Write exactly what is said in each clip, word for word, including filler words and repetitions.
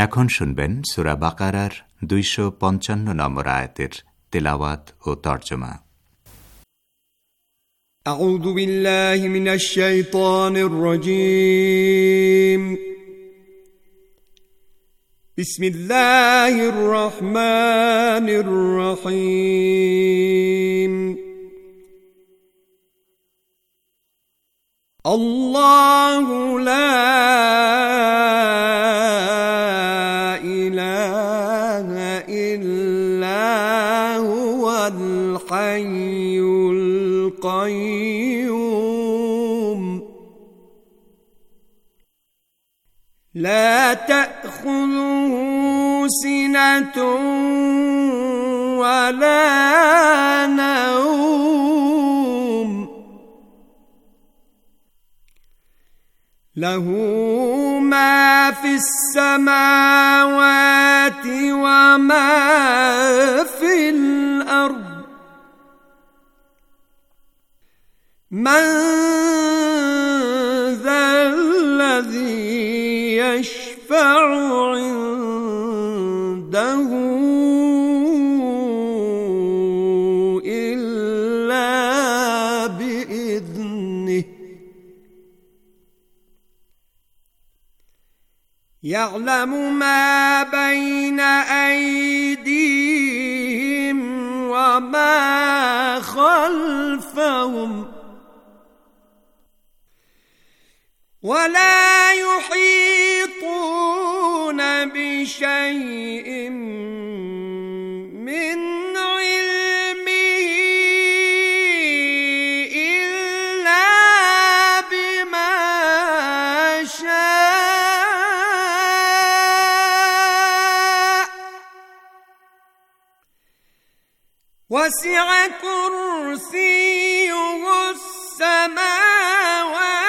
এখন শুনবেন সূরা বাকারার দুইশো পঞ্চান্ন নম্বর আয়াতের তেলাওয়াত ও তরজমা। আউযু বিল্লাহি মিনাশ শাইতানির রাজীম। বিসমিল্লাহির রহমানির রহিম। আল্লাহু লা الحي القيوم لا تأخذه سنة ولا نوم له ما في السماوات وما في الأرض من ذا الذي يشفع عنده إلا بإذنه يعلم ما بين أيديهم وما خلفهم ولا يحيطون بشيء من علمه إلا بما شاء وسع كرسيه السماوات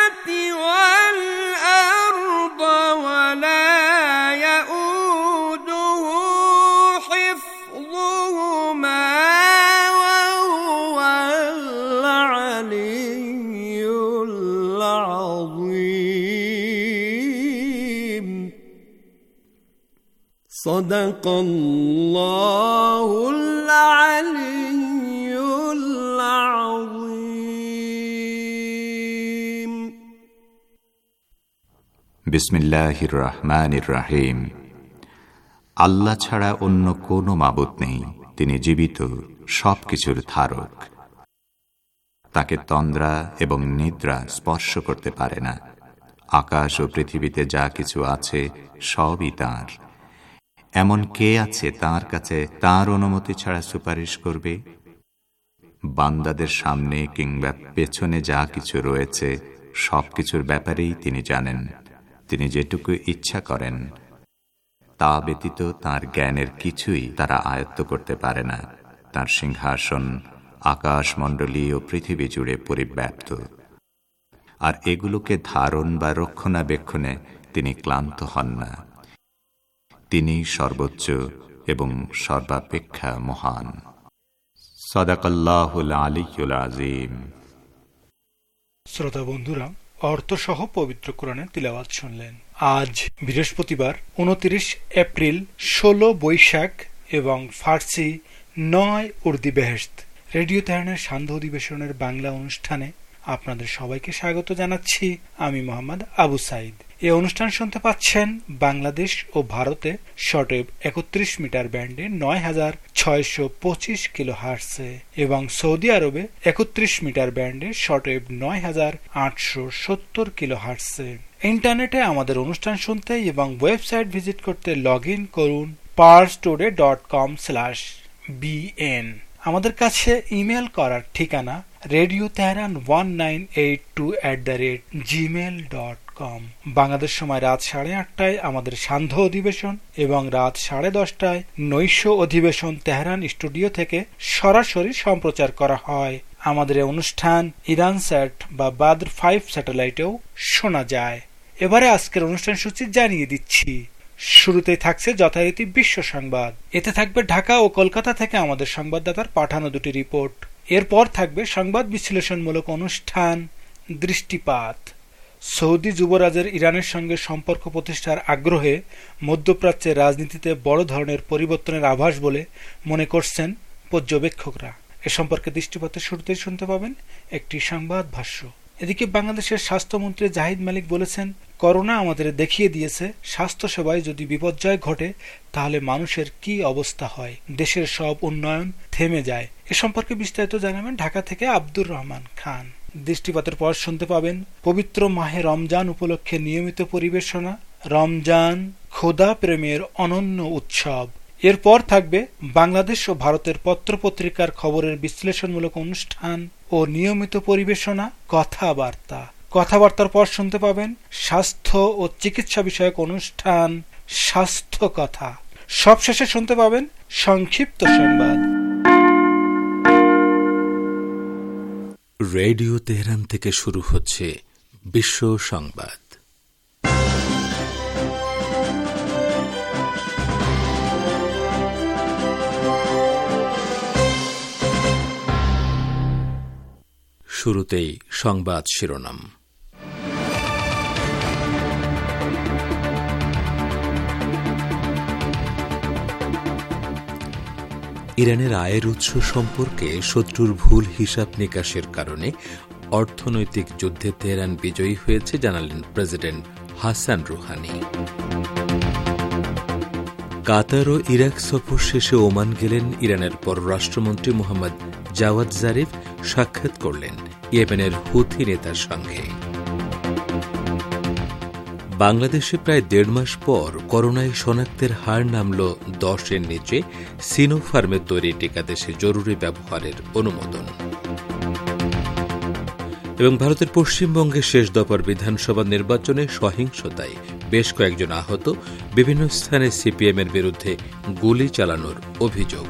صدق الله العلي العظيم বিসমিল্লাহির রহমানির রহিম। আল্লাহ ছাড়া অন্য কোনো মাবুদ নেই, তিনি জীবিত, সবকিছুর ধারক। তাকে তন্দ্রা এবং নিদ্রা স্পর্শ করতে পারে না। আকাশ ও পৃথিবীতে যা কিছু আছে সবই তাঁর। এমন কে আছে তাঁর কাছে তাঁর অনুমতি ছাড়া সুপারিশ করবে? বান্দাদের সামনে কিংবা পেছনে যা কিছু রয়েছে সবকিছুর ব্যাপারেই তিনি জানেন। তিনি যেটুকু ইচ্ছা করেন তা ব্যতীত তাঁর জ্ঞানের কিছুই তারা আয়ত্ত করতে পারে না। তাঁর সিংহাসন আকাশমণ্ডলী ও পৃথিবী জুড়ে পরিব্যাপ্ত, আর এগুলোকে ধারণ বা রক্ষণাবেক্ষণে তিনি ক্লান্ত হন না। তিনি সর্বোচ্চ এবং সর্বাপেক্ষা মহান। সাদাকাল্লাহুল আলিয়্যুল আযীম। শ্রোতা বন্ধুরা, অর্থসহ পবিত্র কোরআনের তিলাওয়াত শুনলেন। আজ বৃহস্পতিবার উনত্রিশ এপ্রিল, ষোলো বৈশাখ এবং ফার্সি নয় উর্দিবেহেশত। রেডিও তেহরানের সান্ধ্য অধিবেশনের বাংলা অনুষ্ঠানে আপনাদের সবাইকে স্বাগত জানাচ্ছি। আমি মোহাম্মদ আবু সাইদ। এই অনুষ্ঠান শুনতে পাচ্ছেন বাংলাদেশ ও ভারতে শর্টওয়েভ একত্রিশ মিটার ব্যান্ডে নয় হাজার ছয়শ পঁচিশ কিলো হার্টসে এবং সৌদি আরবে একত্রিশ মিটার ব্যান্ডে শর্টওয়েভ নয় হাজার আটশো সত্তর কিলো হার্টসে। ইন্টারনেটে আমাদের অনুষ্ঠান শুনতে এবং ওয়েবসাইট ভিজিট করতে লগ ইন করুন Pars today dot com slash BN. আমাদের কাছে ইমেল করার ঠিকানা radio Tehran one nine eight two at the rate Gmail dot com. Bangladesh সময় রাত সাড়ে আটটায় আমাদের সান্ধ্য অধিবেশন এবং রাত সাড়ে দশটায় নৈশ অধিবেশন তেহরান স্টুডিও থেকে সরাসরি সম্প্রচার করা হয়। আমাদের এই অনুষ্ঠান ইরান স্যাট বা বাদ্র ফাইভ স্যাটেলাইটেও শোনা যায়। এবারে আজকের অনুষ্ঠান সূচি জানিয়ে দিচ্ছি। শুরুতেই থাকছে যথারীতি বিশ্ব সংবাদ। এতে থাকবে ঢাকা ও কলকাতা থেকে আমাদের সংবাদদাতার পাঠানো দুটি রিপোর্ট। এরপর থাকবে সংবাদ বিশ্লেষণমূলক অনুষ্ঠান দৃষ্টিপাত। সৌদি যুবরাজের ইরানের সঙ্গে সম্পর্ক প্রতিষ্ঠার আগ্রহে মধ্যপ্রাচ্যের রাজনীতিতে বড় ধরনের পরিবর্তনের আভাস বলে মনে করছেন পর্যবেক্ষকরা। এ সম্পর্কে দৃষ্টিপাতের শুরুতেই শুনতে পাবেন একটি সংবাদ ভাষ্য। এদিকে বাংলাদেশের স্বাস্থ্যমন্ত্রী জাহিদ মালিক বলেছেন, করোনা আমাদের দেখিয়ে দিয়েছে স্বাস্থ্যসেবায় যদি বিপর্যয় ঘটে তাহলে মানুষের কি অবস্থা হয়, দেশের সব উন্নয়ন থেমে যায়। এ সম্পর্কে বিস্তারিত জানাবেন ঢাকা থেকে আব্দুর রহমান খান। দৃষ্টিপাতের পর শুনতে পাবেন পবিত্র মাহে রমজান উপলক্ষে নিয়মিত পরিবেশনা, রমজান খোদা প্রেমের অনন্য উৎসব। এরপর থাকবে বাংলাদেশ ও ভারতের পত্রপত্রিকার খবরের বিশ্লেষণমূলক অনুষ্ঠান ও নিয়মিত পরিবেশনা, কথাবার্তা। কথাবার্তার পর শুনতে পাবেন স্বাস্থ্য ও চিকিৎসা বিষয়ক অনুষ্ঠান স্বাস্থ্য কথা। সবশেষে শুনতে পাবেন সংক্ষিপ্ত সংবাদ। রেডিও তেহরান থেকে শুরু হচ্ছে বিশ্ব সংবাদ। শুরুতেই সংবাদ শিরোনাম। ইরানের আয়ের উৎস সম্পর্কে শত্রুর ভুল হিসাব নিকাশের কারণে অর্থনৈতিক যুদ্ধে তেহরান বিজয়ী হয়েছে জানালেন প্রেসিডেন্ট হাসান রুহানি। কাতার ও ইরাক সফর শেষে ওমান গেলেন ইরানের পররাষ্ট্রমন্ত্রী মোহাম্মদ জাওয়াদ জারিফ। সাক্ষাৎ করলেন ইয়েমেনের হুথি নেতার সঙ্গে। বাংলাদেশে প্রায় দেড় মাস পর করোনায় শনাক্তের হার নামল দশের নিচে। সিনোফার্মের তৈরি টিকা দেশে জরুরি ব্যবহারের অনুমোদন। এবং ভারতের পশ্চিমবঙ্গের শেষ দফার বিধানসভা নির্বাচনে সহিংসতায় বেশ কয়েকজন আহত, বিভিন্ন স্থানে সিপিএমের বিরুদ্ধে গুলি চালানোর অভিযোগ।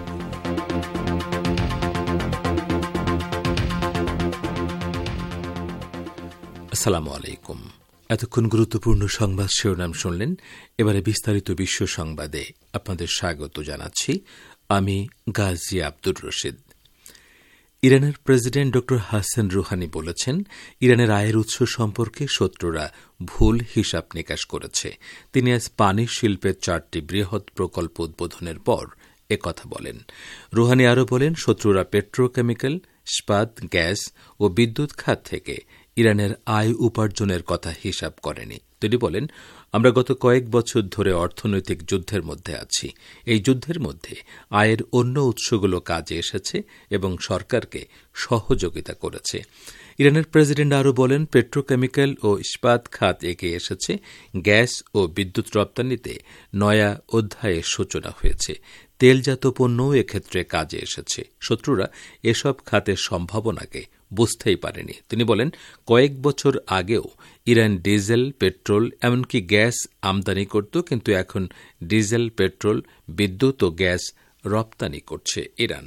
আসসালামু আলাইকুম। এতক্ষণ গুরুত্বপূর্ণ সংবাদ শিরোনাম শুনলেন। এবারে বিস্তারিত বিশ্ব সংবাদে আপনাদের স্বাগত জানাচ্ছি। আমি গাজী আব্দুর রশিদ। ইরানের প্রেসিডেন্ট ড হাসান রুহানি বলেছেন, ইরানের আয়ের উৎস সম্পর্কে শত্রুরা ভুল হিসাব নিকাশ করেছে। তিনি আজ পানি শিল্পের চারটি বৃহৎ প্রকল্প উদ্বোধনের পর একথা বলেন। রুহানি আরও বলেন, শত্রুরা পেট্রোকেমিক্যাল, ইস্পাত, গ্যাস ও বিদ্যুৎ খাত থেকে ইরানের আয় উপার্জনের কথা হিসাব করেনি। তিনি বলেন, আমরা গত কয়েক বছর ধরে অর্থনৈতিক যুদ্ধের মধ্যে আছি। এই যুদ্ধের মধ্যে আয়ের অন্য উৎসগুলো কাজে এসেছে এবং সরকারকে সহযোগিতা করেছে। ইরানের প্রেসিডেন্ট আরও বলেন, পেট্রোকেমিক্যাল ও ইস্পাত খাত এগিয়ে এসেছে। গ্যাস ও বিদ্যুৎ রপ্তানিতে নয়া অধ্যায়ের সূচনা হয়েছে। তেলজাত পণ্যও এক্ষেত্রে কাজে এসেছে। শত্রুরা এসব খাতের সম্ভাবনাকে বুঝতেই পারেনি। তিনি বলেন, কয়েক বছর আগেও ইরান ডিজেল, পেট্রোল, এমনকি গ্যাস আমদানি করত, কিন্তু এখন ডিজেল, পেট্রোল, বিদ্যুৎ ও গ্যাস রপ্তানি করছে ইরান।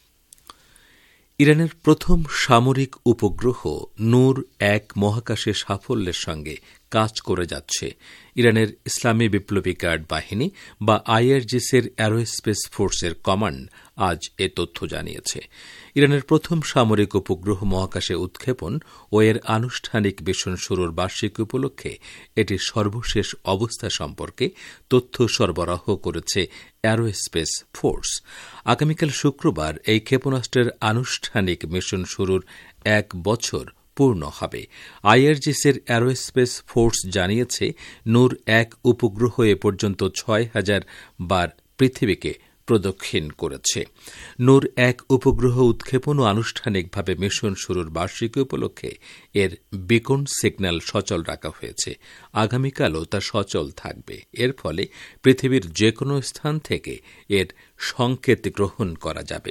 ইরানের প্রথম সামরিক উপগ্রহ নূর এক মহাকাশে সাফল্যের সঙ্গে কাজ করে যাচ্ছে। ইরানের ইসলামী বিপ্লবী গার্ড বাহিনী বা আইআরজিসির অ্যারোস্পেস ফোর্সের কমান্ড আজ এ তথ্য জানিয়েছে। ইরানের প্রথম সামরিক উপগ্রহ মহাকাশে উৎক্ষেপণ ও এর আনুষ্ঠানিক মিশন শুরুর বার্ষিকী উপলক্ষে এটির সর্বশেষ অবস্থা সম্পর্কে তথ্য সরবরাহ করেছে অ্যারোস্পেস ফোর্স। আগামীকাল শুক্রবার এই ক্ষেপণাস্ত্রের আনুষ্ঠানিক মিশন শুরুর এক বছর পূর্ণ হবে। আইআরজিসির অ্যারোস্পেস ফোর্স জানিয়েছে, নূর এক উপগ্রহ এ পর্যন্ত ছয় হাজার বার পৃথিবীকে প্রদক্ষিণ করেছে। নূর এক উপগ্রহ উৎক্ষেপণ ও আনুষ্ঠানিকভাবে মিশন শুরুর বার্ষিকী উপলক্ষে এর বিকন সিগন্যাল সচল রাখা হয়েছে। আগামীকালও তা সচল থাকবে। এর ফলে পৃথিবীর যে কোনো স্থান থেকে এর সংকেত গ্রহণ করা যাবে।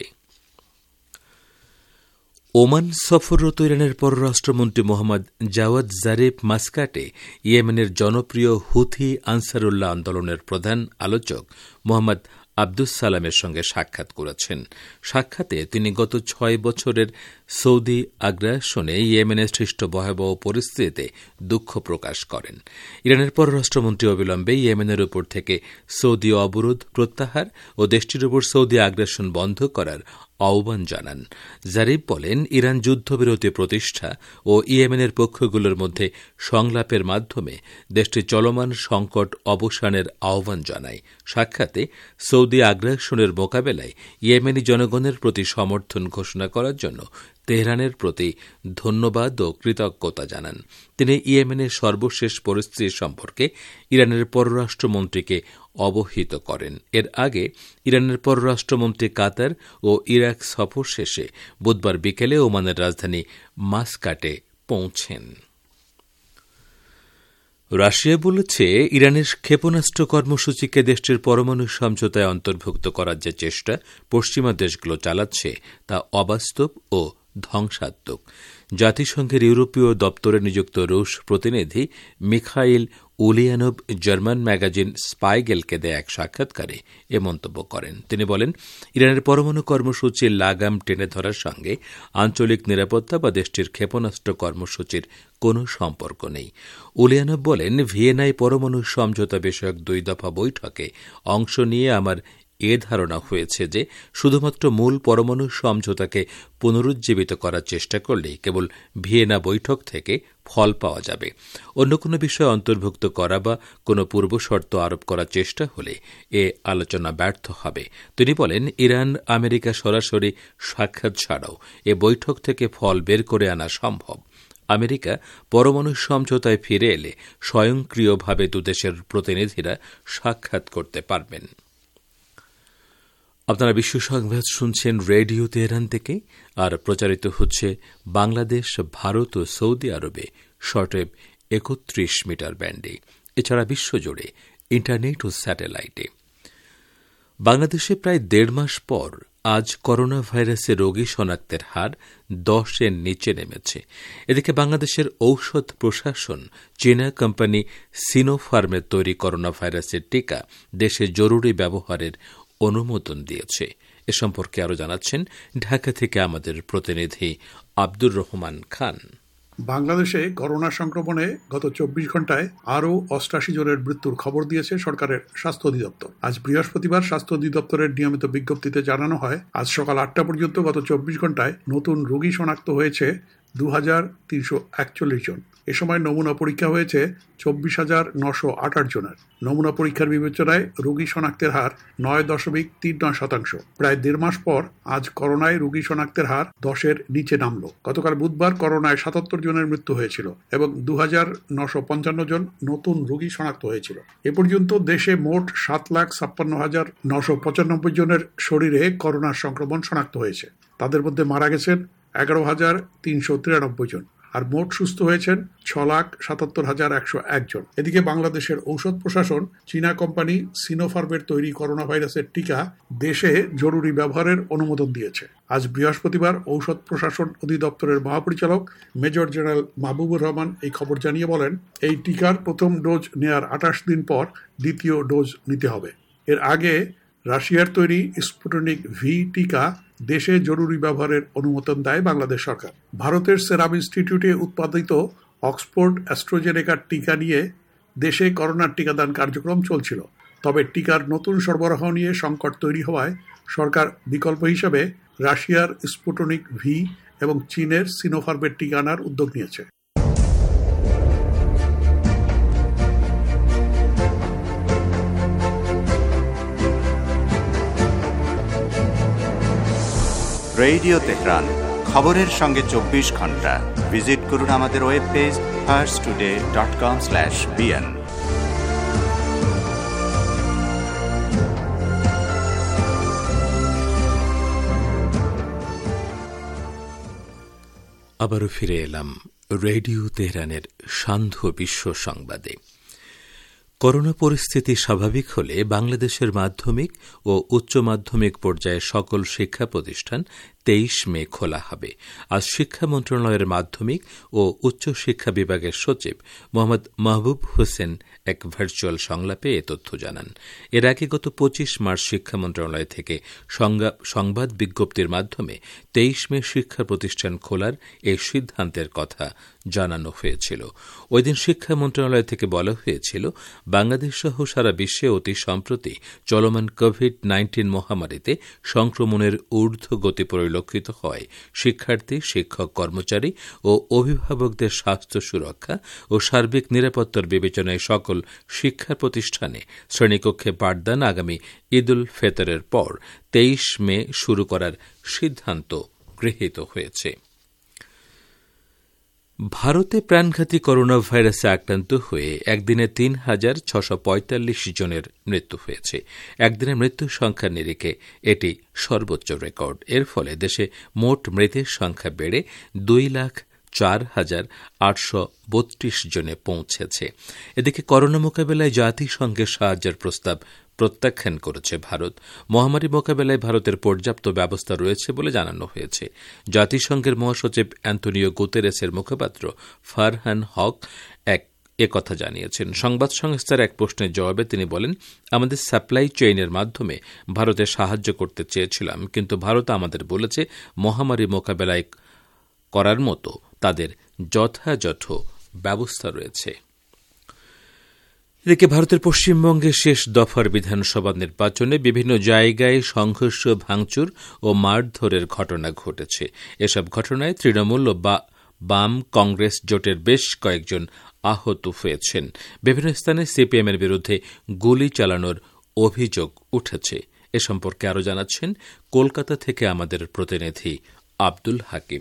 ওমান সফররত ইরানের পররাষ্ট্রমন্ত্রী মোহাম্মদ জাওয়াদ জারিফ মাস্কাটে ইয়েমেনের জনপ্রিয় হুথি আনসারুল্লাহ আন্দোলনের প্রধান আলোচক মোহাম্মদ আব্দুস সালামের সঙ্গে সাক্ষাৎ করেছেন। সাক্ষাতে তিনি গত ছয় বছরের সৌদি আগ্রাসনে ইয়েমেনের সৃষ্ট ভয়াবহ পরিস্থিতিতে দুঃখ প্রকাশ করেন। ইরানের পররাষ্ট্রমন্ত্রী অবিলম্বে ইয়েমেনের উপর থেকে সৌদি অবরোধ প্রত্যাহার ও দেশটির উপর সৌদি আগ্রাসন বন্ধ করার আহ্বান জানান। জারিফ বলেন, ইরান যুদ্ধবিরতি প্রতিষ্ঠা ও ইয়েমেনের পক্ষগুলোর মধ্যে সংলাপের মাধ্যমে দেশটির চলমান সংকট অবসানের আহ্বান জানায়। সাক্ষাতে সৌদি আগ্রাসনের মোকাবেলায় ইয়েমেনি জনগণের প্রতি সমর্থন ঘোষণা করার জন্য তেহরানের প্রতি ধন্যবাদ ও কৃতজ্ঞতা জানান। তিনি ইয়েমেনের সর্বশেষ পরিস্থিতি সম্পর্কে ইরানের পররাষ্ট্রমন্ত্রীকে অবহিত করেন। এর আগে ইরানের পররাষ্ট্রমন্ত্রী কাতার ও ইরাক সফর শেষে বুধবার বিকেলে ওমানের রাজধানী মাসকাটে পৌঁছেন। রাশিয়া বলেছে, ইরানের ক্ষেপণাস্ত্র কর্মসূচিকে দেশটির পরমাণু সমঝোতায় অন্তর্ভুক্ত করার যে চেষ্টা পশ্চিমা দেশগুলো চালাচ্ছে তা অবাস্তব ও ধ্বংসাত্মক। জাতিসংঘের ইউরোপীয় দপ্তরে নিযুক্ত রুশ প্রতিনিধি মিখাইল উলিয়ানভ জার্মান ম্যাগাজিন স্পাইগেলকে দেয়া এক সাক্ষাৎকারে এ মন্তব্য করেন। তিনি বলেন, ইরানের পরমাণু কর্মসূচির লাগাম টেনে ধরার সঙ্গে আঞ্চলিক নিরাপত্তা বা দেশটির ক্ষেপণাস্ত্র কর্মসূচির কোনো সম্পর্ক নেই। উলিয়ানভ বলেন, ভিয়েনায় পরমাণু সমঝোতা বিষয়ক দুই দফা বৈঠকে অংশ নিয়ে আমার এ ধারণা হয়েছে যে শুধুমাত্র মূল পরমাণু সমঝোতাকে পুনরুজ্জীবিত করার চেষ্টা করলেই কেবল ভিয়েনা বৈঠক থেকে ফল পাওয়া যাবে। অন্য কোনো বিষয় অন্তর্ভুক্ত করা বা কোনো পূর্বশর্ত আরোপ করার চেষ্টা হলে এ আলোচনা ব্যর্থ হবে। তিনি বলেন, ইরান আমেরিকা সরাসরি সাক্ষাৎ ছাড়াও এ বৈঠক থেকে ফল বের করে আনা সম্ভব। আমেরিকা পরমাণু সমঝোতায় ফিরে এলে স্বয়ংক্রিয়ভাবে দুদেশের প্রতিনিধিরা সাক্ষাৎ করতে পারবেন। আপনারা বিশ্ব সংবাদ শুনছেন রেডিও তেহরান থেকে, আর প্রচারিত হচ্ছে বাংলাদেশ, ভারত ও সৌদি আরবে শর্টওয়েভ একত্রিশ মিটার ব্যান্ডে, এছাড়া বিশ্বজুড়ে ইন্টারনেট ও স্যাটেলাইটে। বাংলাদেশে প্রায় দেড় মাস পর আজ করোনা ভাইরাসের রোগী শনাক্তের হার দশের নিচে নেমেছে। এদিকে বাংলাদেশের ঔষধ প্রশাসন চীনা কোম্পানি সিনোফার্মের তৈরি করোনা ভাইরাসের টিকা দেশে জরুরি ব্যবহারের অনুমোদন দিয়েছে। এ সম্পর্কে আরও জানাচ্ছেন ঢাকা থেকে আমাদের প্রতিনিধি আব্দুর রহমান খান। বাংলাদেশে করোনা সংক্রমণে গত চব্বিশ ঘন্টায় আরও অষ্টাশি জনের মৃত্যুর খবর দিয়েছে সরকারের স্বাস্থ্য অধিদপ্তর। আজ বৃহস্পতিবার স্বাস্থ্য অধিদপ্তরের নিয়মিত বিজ্ঞপ্তিতে জানানো হয়, আজ সকাল আটটা পর্যন্ত গত চব্বিশ ঘন্টায় নতুন রোগী শনাক্ত হয়েছে দু হাজার তিনশো একচল্লিশ জন। এ সময় নমুনা পরীক্ষা হয়েছে চব্বিশ হাজার নশো আঠাশ জনের। নমুনা পরীক্ষার বিবেচনায় রোগী শনাক্তের হার নয় দশমিক তিন নয় শতাংশ। প্রায় দেড় মাস পর আজ করোনায় রোগী শনাক্তের হার দশের নিচে নামল। গতকাল বুধবার করোনায় সাতাত্তর জনের মৃত্যু হয়েছিল এবং দু হাজার নশো পঞ্চান্ন জন নতুন রোগী শনাক্ত হয়েছিল। এ পর্যন্ত দেশে মোট সাত লাখ ছাপ্পান্ন হাজার নশো পঁচানব্বই জনের শরীরে করোনার সংক্রমণ শনাক্ত হয়েছে। তাদের মধ্যে মারা গেছেন এগারো হাজার তিনশো তিরানব্বই জন, আর মোট সুস্থ হয়েছেন ছ লাখ সাতাত্তর হাজার একশো এক জন। এদিকে বাংলাদেশের ঔষধ প্রশাসন চীনা কোম্পানি সিনোফার্মের তৈরি করোনা ভাইরাসের টিকা দেশে জরুরি ব্যবহারের অনুমোদন দিয়েছে। আজ বৃহস্পতিবার ঔষধ প্রশাসন অধিদপ্তরের মহাপরিচালক মেজর জেনারেল মাহবুবুর রহমান এই খবর জানিয়ে বলেন, এই টিকার প্রথম ডোজ নেয়ার আঠাশ দিন পর দ্বিতীয় ডোজ নিতে হবে। এর আগে রাশিয়ার তৈরি স্পুটনিক ভি টিকা দেশে জরুরি ব্যবহারের অনুমোদন দেয় বাংলাদেশ সরকার। ভারতের সেরাম ইনস্টিটিউটে উৎপাদিত অক্সফোর্ড অ্যাস্ট্রাজেনেকার টিকা নিয়ে দেশে করোনার টিকাদান কার্যক্রম চলছিল। তবে টিকার নতুন সরবরাহ নিয়ে সংকট তৈরি হওয়ায় সরকার বিকল্প হিসেবে রাশিয়ার স্পুটনিক ভি এবং চীনের সিনোফার্মের টিকা আনার উদ্যোগ নিয়েছে। রেডিও তেহরান, খবরের সঙ্গে চব্বিশ ঘন্টা। ভিজিট করুন আমাদের web page Pars today dot com slash BN. আবারও ফিরে এলাম রেডিও তেহরানের সান্ধ্য বিশ্ব সংবাদে। করোনা পরিস্থিতি স্বাভাবিক হলে বাংলাদেশের মাধ্যমিক ও উচ্চ মাধ্যমিক পর্যায়ে সকল শিক্ষা প্রতিষ্ঠান তেইশ মে খোলা হবে। আজ শিক্ষা মন্ত্রণালয়ের মাধ্যমিক ও উচ্চ শিক্ষা বিভাগের সচিব মোহাম্মদ মাহবুব হোসেন এক ভার্চুয়াল সংলাপে এ তথ্য জানান। এর আগে গত পঁচিশ মার্চ শিক্ষা মন্ত্রণালয় থেকে সংবাদ বিজ্ঞপ্তির মাধ্যমে তেইশ মে শিক্ষা প্রতিষ্ঠান খোলার এই সিদ্ধান্তের কথা জানানো হয়েছিল। ওই দিন শিক্ষা মন্ত্রণালয় থেকে বলা হয়েছিল, বাংলাদেশ সহ সারা বিশ্বে অতি সম্প্রতি চলমান কোভিড নাইন্টিন মহামারীতে সংক্রমণের ঊর্ধ্ব গতি পরিলক্ষিত হয় শিক্ষার্থী, শিক্ষক, কর্মচারী ও অভিভাবকদের স্বাস্থ্য সুরক্ষা ও সার্বিক নিরাপত্তার বিবেচনায় সকল শিক্ষা প্রতিষ্ঠানে শ্রেণীকক্ষে পাঠদান আগামী ঈদ উল ফিতরের পর তেইশ মে শুরু করার সিদ্ধান্ত গৃহীত হয়েছে। ভারতে প্রাণঘাতী করোনা ভাইরাসে আক্রান্ত হয়ে একদিনে তিন হাজার ছশো পঁয়তাল্লিশ জনের মৃত্যু হয়েছে। একদিনে মৃত্যুর সংখ্যার নিরিখে এটি সর্বোচ্চ রেকর্ড। এর ফলে দেশে মোট মৃতের সংখ্যা বেড়ে দুই লাখ চার হাজার আটশো বত্রিশ জনে পৌঁছেছে। এদিকে করোনা মোকাবেলায় জাতিসংঘের সাহায্যের প্রস্তাব প্রত্যাখ্যান করেছে ভারত। মহামারী মোকাবেলায় ভারতের পর্যাপ্ত ব্যবস্থা রয়েছে বলে জানানো হয়েছে। জাতিসংঘের মহাসচিব অ্যান্তোনিও গুতেরেসের মুখপাত্র ফারহান হক এক একথা জানিয়েছেন। সংবাদ সংস্থার এক প্রশ্নের জবাবে তিনি বলেন, আমাদের সাপ্লাই চেইনের মাধ্যমে ভারতে সাহায্য করতে চেয়েছিলাম, কিন্তু ভারত আমাদের বলেছে মহামারী মোকাবেলায় করার মতো তাদের যথাযথ ব্যবস্থা রয়েছে। এদিকে ভারতের পশ্চিমবঙ্গের শেষ দফার বিধানসভা নির্বাচনে বিভিন্ন জায়গায় সংঘর্ষ, ভাঙচুর ও মারধরের ঘটনা ঘটেছে। এসব ঘটনায় তৃণমূল ও বাম কংগ্রেস জোটের বেশ কয়েকজন আহত হয়েছেন। বিভিন্ন স্থানে সিপিএমের বিরুদ্ধে গুলি চালানোর অভিযোগ উঠেছে। এ সম্পর্কে আরও জানাচ্ছেন কলকাতা থেকে আমাদের প্রতিনিধি আব্দুল হাকিম।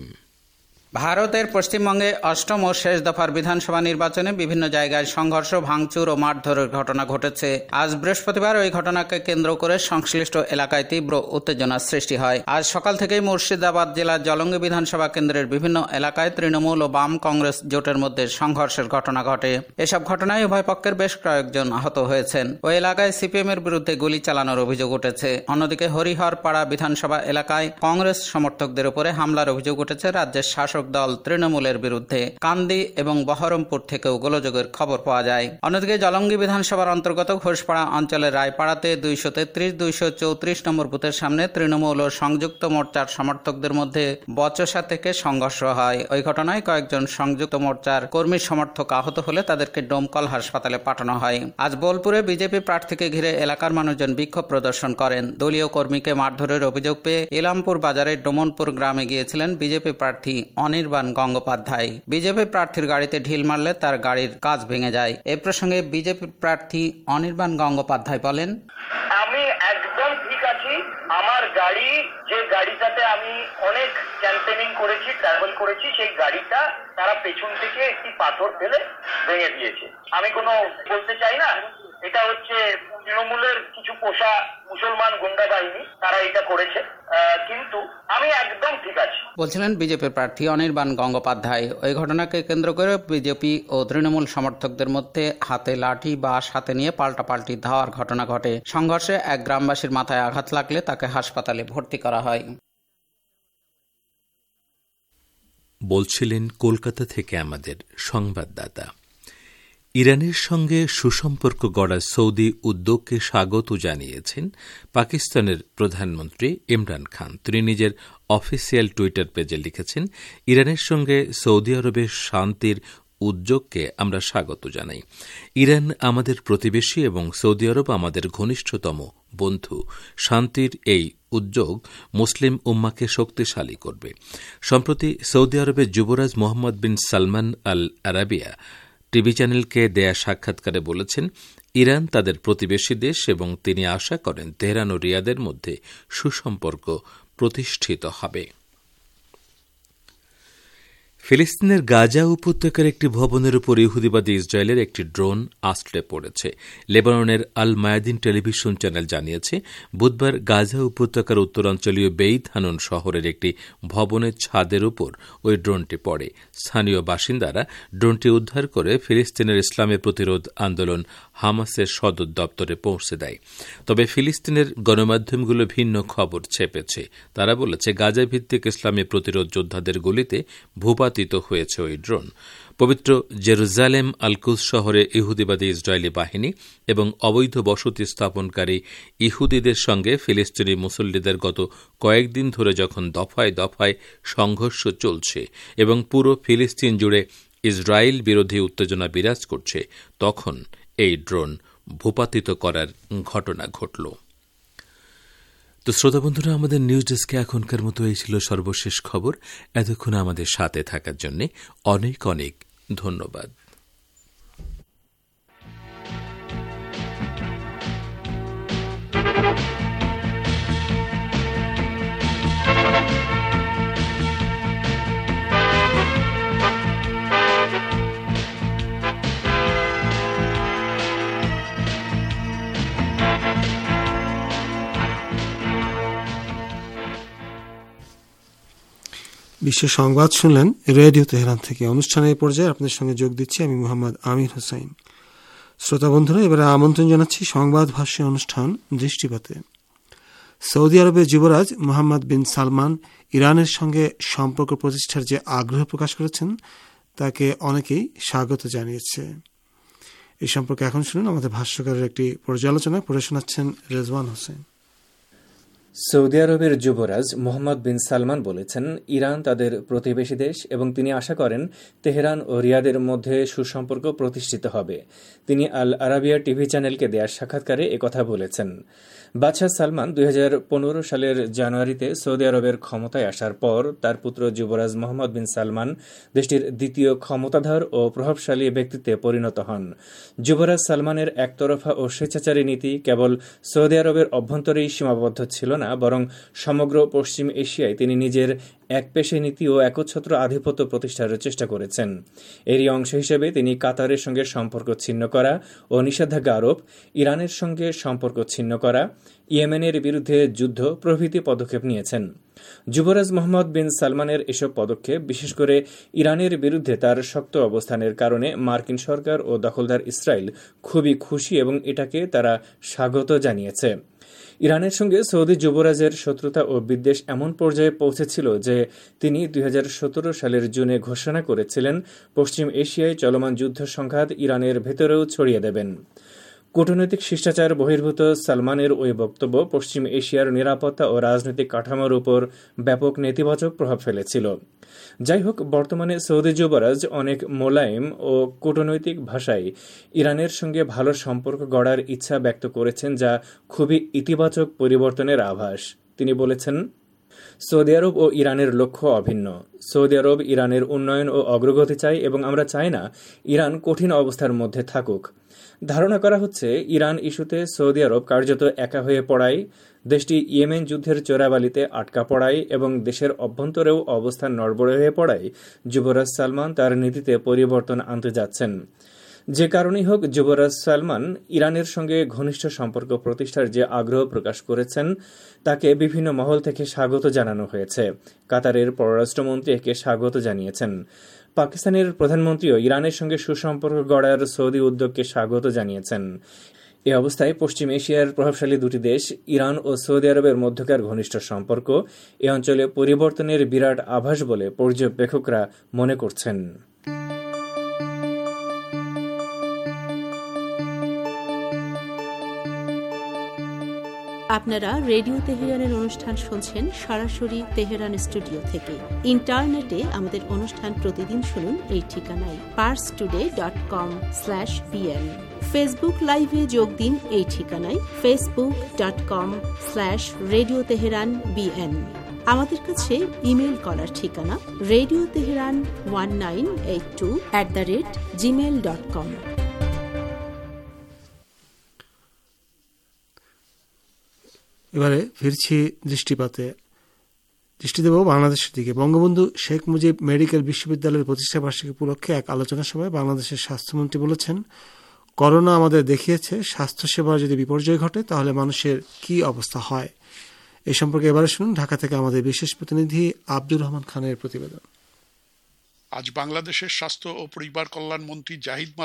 ভারতের পশ্চিমবঙ্গে অষ্টম ও শেষ দফার বিধানসভা নির্বাচনে বিভিন্ন জায়গায় সংঘর্ষ, ভাঙচুর ও মারধরের ঘটনা ঘটেছে। আজ বৃহস্পতিবার ওই ঘটনাকে কেন্দ্র করে সংশ্লিষ্ট এলাকায় তীব্র উত্তেজনার সৃষ্টি হয়। আজ সকাল থেকেই মুর্শিদাবাদ জেলার জলঙ্গি বিধানসভা কেন্দ্রের বিভিন্ন এলাকায় তৃণমূল ও বাম কংগ্রেস জোটের মধ্যে সংঘর্ষের ঘটনা ঘটে। এসব ঘটনায় উভয় পক্ষের বেশ কয়েকজন আহত হয়েছেন। ওই এলাকায় সিপিএম এর বিরুদ্ধে গুলি চালানোর অভিযোগ উঠেছে। অন্যদিকে হরিহরপাড়া বিধানসভা এলাকায় কংগ্রেস সমর্থকদের উপরে হামলার অভিযোগ উঠেছে। রাজ্যের শাসক দল তৃণমূলের বিরুদ্ধে কান্দি এবং বহরমপুর থেকেও গোলযোগের খবর পাওয়া যায়। অন্যদিকে জলঙ্গি বিধানসভার অন্তর্গত ঘোষপাড়া অঞ্চলের রায়পাড়াতে দুইশো তেত্রিশ দুইশো চৌত্রিশ নম্বর বুথের সামনে তৃণমূল ও সংযুক্ত মোর্চার সমর্থকদের মধ্যে বচসা থেকে সংঘর্ষ হয়। ওই ঘটনায় কয়েকজন সংযুক্ত মোর্চার কর্মী সমর্থক আহত হলে তাদেরকে ডোমকল হাসপাতালে পাঠানো হয়। আজ বোলপুরে বিজেপি প্রার্থীকে ঘিরে এলাকার মানুষজন বিক্ষোভ প্রদর্শন করেন। দলীয় কর্মীকে মারধরের অভিযোগ পেয়ে ইলামপুর বাজারের ডোমনপুর গ্রামে গিয়েছিলেন বিজেপি প্রার্থী অনির্বাণ গঙ্গোপাধ্যায়। বিজেপি প্রার্থীর গাড়িতে ঢিল মারলে তার গাড়ির কাঁচ ভেঙে যায়। এ প্রসঙ্গে বিজেপি প্রার্থী অনির্বাণ গঙ্গোপাধ্যায় বলেন, আমি একদম ঠিক আছি। আমার গাড়ি, যে গাড়িটাতে আমি অনেক ক্যাম্পেনিং করেছি, ট্রাভেল করেছি, সেই গাড়িটা তারা পেছন থেকে একটি পাথর ফেলে ভেঙে দিয়েছে। আমি কোনো বলতে চাই না, এটা হচ্ছে তৃণমূলের কিছু পোষা মুসলমান গুন্ডা বাহিনী, তারা এটা করেছে, কিন্তু আমি একদম ঠিক আছি বলছিলেন বিজেপি প্রার্থী অনির্বাণ গঙ্গোপাধ্যায়। ওই ঘটনাকে কেন্দ্র করে বিজেপি ও তৃণমূল সমর্থকদের মধ্যে হাতে লাঠি বাঁশ হাতে নিয়ে পাল্টাপাল্টি ধাওয়ার ঘটনা ঘটে। সংঘর্ষে এক গ্রামবাসীর মাথায় আঘাত লাগলে তাকে হাসপাতালে ভর্তি করা হয়। বলছিলেন কলকাতা থেকে আমাদের সংবাদদাতা। ইরানের সঙ্গে সুসম্পর্ক গড়ার সৌদি উদ্যোগকে স্বাগত জানিয়েছেন পাকিস্তানের প্রধানমন্ত্রী ইমরান খান। তিনি নিজের অফিসিয়াল টুইটার পেজে লিখেছেন, ইরানের সঙ্গে সৌদি আরবের শান্তির উদ্যোগকে আমরা স্বাগত জানাই। ইরান আমাদের প্রতিবেশী এবং সৌদি আরব আমাদের ঘনিষ্ঠতম বন্ধু। শান্তির এই উদ্যোগ মুসলিম উম্মাকে শক্তিশালী করবে। সম্প্রতি সৌদি আরবের যুবরাজ Mohammed bin Salman Al Arabiya TV চ্যানেলকে দেয়া সাক্ষাৎকারে বলেছেন, ইরান তাদের প্রতিবেশী দেশ এবং তিনি আশা করেন তেহরান ও রিয়াদের মধ্যে সুসম্পর্ক প্রতিষ্ঠিত হবে। ফিলিস্তিনের গাজা উপত্যকার একটি ভবনের উপর ইহুদিবাদী ইসরায়েলের একটি ড্রোন আছড়ে পড়েছে। লেবাননের আল মায়াদিন টেলিভিশন চ্যানেল জানিয়েছে, বুধবার গাজা উপত্যকার উত্তরাঞ্চলীয় বেইত হানুন শহরের একটি ভবনের ছাদের উপর ওই ড্রোনটি পড়ে। স্থানীয় বাসিন্দারা ড্রোনটি উদ্ধার করে ফিলিস্তিনের ইসলামী প্রতিরোধ আন্দোলন হামাসের সদর দপ্তরে পৌঁছে দেয়। তবে ফিলিস্তিনের গণমাধ্যমগুলো ভিন্ন খবর ছেপেছে। তারা বলেছে গাজা ভিত্তিক ইসলামী প্রতিরোধ যোদ্ধাদের গুলিতে ভূপাতিত হয়েছে ওই ড্রোন। পবিত্র জেরুজালেম আলকুস শহরে ইহুদিবাদী ইসরায়েলি বাহিনী এবং অবৈধ বসতি স্থাপনকারী ইহুদিদের সঙ্গে ফিলিস্তিনি মুসল্লিদের গত কয়েকদিন ধরে যখন দফায় দফায় সংঘর্ষ চলছে এবং পুরো ফিলিস্তিন জুড়ে ইসরায়েল বিরোধী উত্তেজনা বিরাজ করছে, তখন এই ড্রোন ভূপাতিত করার ঘটনা ঘটল। তো শ্রোতা বন্ধুরা, আমাদের নিউজ ডেস্কে এখনকার মতো এই ছিল সর্বশেষ খবর। এতক্ষণ আমাদের সাথে থাকার জন্য অনেক অনেক ধন্যবাদ। বিশ্ব সংবাদ শুনলেন রেডিও তেহরান থেকে। অনুষ্ঠানের পর্যায়ে আপনাদের সঙ্গে যোগ দিচ্ছি আমি মোহাম্মদ আমির হোসাইন। শ্রোতা বন্ধুরা, এবারে আমন্ত্রণ জানাচ্ছি সংবাদ ভাষ্য অনুষ্ঠান দৃষ্টিপাতে। সৌদি আরবের যুবরাজ মোহাম্মদ বিন সালমান ইরানের সঙ্গে সম্পর্ক প্রতিষ্ঠার যে আগ্রহ প্রকাশ করেছেন তাকে অনেকেই স্বাগত জানিয়েছে। এই সম্পর্কে এখন শুনুন আমাদের ভাষ্যকারের একটি পর্যালোচনা। পড়ে শোনাচ্ছেন রেজওয়ান হোসেন। সৌদি আরবের যুবরাজ মোহাম্মদ বিন সালমান বলেছেন, ইরান তাদের প্রতিবেশী দেশ এবং তিনি আশা করেন তেহরান ও রিয়াদের মধ্যে সুসম্পর্ক প্রতিষ্ঠিত হবে। তিনি আল আরাবিয়া টিভি চ্যানেলকে দেওয়া সাক্ষাৎকারে একথা বলেছেন। বাদশাহ সালমান দুই হাজার পনেরো সালের জানুয়ারিতে সৌদি আরবের ক্ষমতায় আসার পর তার পুত্র যুবরাজ মোহাম্মদ বিন সালমান দেশটির দ্বিতীয় ক্ষমতাধর ও প্রভাবশালী ব্যক্তিত্বে পরিণত হন। যুবরাজ সালমানের একতরফা ও স্বেচ্ছাচারী নীতি কেবল সৌদি আরবের অভ্যন্তরেই সীমাবদ্ধ ছিল না, বরং সমগ্র পশ্চিম এশিয়ায় তিনি নিজের একপেশে নীতি ও একচ্ছত্র আধিপত্য প্রতিষ্ঠার চেষ্টা করেছেন। এরই অংশ হিসেবে তিনি কাতারের সঙ্গে সম্পর্ক ছিন্ন করা ও নিষেধাজ্ঞা আরোপ, ইরানের সঙ্গে সম্পর্ক ছিন্ন করা, ইয়েমেনের বিরুদ্ধে যুদ্ধ প্রভৃতি পদক্ষেপ নিয়েছেন। যুবরাজ মোহাম্মদ বিন সালমানের এসব পদক্ষেপ বিশেষ করে ইরানের বিরুদ্ধে তার শক্ত অবস্থানের কারণে মার্কিন সরকার ও দখলদার ইসরায়েল খুবই খুশি এবং এটাকে তারা স্বাগত জানিয়েছে। ইরানের সঙ্গে সৌদি যুবরাজের শত্রুতা ও বিদ্বেষ এমন পর্যায়ে পৌঁছেছিল যে তিনি দুই হাজার সতেরো সালের জুনে ঘোষণা করেছিলেন পশ্চিম এশিয়ায় চলমান যুদ্ধ সংঘাত ইরানের ভেতরেও ছড়িয়ে দেবেন। কূটনৈতিক শিষ্টাচার বহির্ভূত সালমানের ওই বক্তব্য পশ্চিম এশিয়ার নিরাপত্তা ও রাজনৈতিক কাঠামোর উপর ব্যাপক নেতিবাচক প্রভাব ফেলেছিল। যাই হোক, বর্তমানে সৌদি যুবরাজ অনেক মোলায়েম ও কূটনৈতিক ভাষায় ইরানের সঙ্গে ভালো সম্পর্ক গড়ার ইচ্ছা ব্যক্ত করেছেন, যা খুবই ইতিবাচক পরিবর্তনের আভাস। তিনি বলেছেন, সৌদি আরব ও ইরানের লক্ষ্য অভিন্ন। সৌদি আরব ইরানের উন্নয়ন ও অগ্রগতি চায় এবং আমরা চাই না ইরান কঠিন অবস্থার মধ্যে থাকুক। ধারণা করা হচ্ছে ইরান ইস্যুতে সৌদি আরব কার্যত একা হয়ে পড়ায়, দেশটি ইয়েমেন যুদ্ধের চোরাবালিতে আটকা পড়ায় এবং দেশের অভ্যন্তরেও অবস্থান নড়বড়ে হয়ে পড়ায় যুবরাজ সালমান তার নীতিতে পরিবর্তন আনতে যাচ্ছেন। যে কারণেই হোক, যুবরাজ সালমান ইরানের সঙ্গে ঘনিষ্ঠ সম্পর্ক প্রতিষ্ঠার যে আগ্রহ প্রকাশ করেছেন তাকে বিভিন্ন মহল থেকে স্বাগত জানানো হয়েছে। কাতারের পররাষ্ট্রমন্ত্রী একে স্বাগত জানিয়েছেন। পাকিস্তানের প্রধানমন্ত্রীও ইরানের সঙ্গে সুসম্পর্ক গড়ার সৌদি উদ্যোগকে স্বাগত জানিয়েছেন। এ অবস্থায় পশ্চিম এশিয়ার প্রভাবশালী দুটি দেশ ইরান ও সৌদি আরবের মধ্যকার ঘনিষ্ঠ সম্পর্ক এ অঞ্চলে পরিবর্তনের বিরাট আভাস বলে পর্যবেক্ষকরা মনে করছেন। আপনারা রেডিও তেহরানের অনুষ্ঠান শুনছেন সরাসরি তেহরান স্টুডিও থেকে। ইন্টারনেটে আমাদের অনুষ্ঠান প্রতিদিন শুনুন এই ঠিকানায় Pars today dot com slash BN. Facebook লাইভে যোগ দিন এই ঠিকানায় Facebook dot com slash radio Tehran BN. আমাদের কাছে ইমেল করার ঠিকানা radio Tehran one nine eight two at the rate Gmail dot com. এবারে ফিরছি দৃষ্টিপাতে। দৃষ্টি দেব বাংলাদেশের দিকে। বঙ্গবন্ধু শেখ মুজিব মেডিকেল বিশ্ববিদ্যালয়ের প্রতিষ্ঠা বার্ষিকী উপলক্ষে এক আলোচনা সভায় বাংলাদেশের স্বাস্থ্যমন্ত্রী বলেছেন, করোনা আমাদের দেখিয়েছে স্বাস্থ্যসেবার যদি বিপর্যয় ঘটে তাহলে মানুষের কি অবস্থা হয়। এ সম্পর্কে এবারে শুনুন ঢাকা থেকে আমাদের বিশেষ প্রতিনিধি আব্দুর রহমান খানের প্রতিবেদন। আজ বাংলাদেশের স্বাস্থ্য ও পরিবার কল্যাণ মন্ত্রী জাহিদ মালেক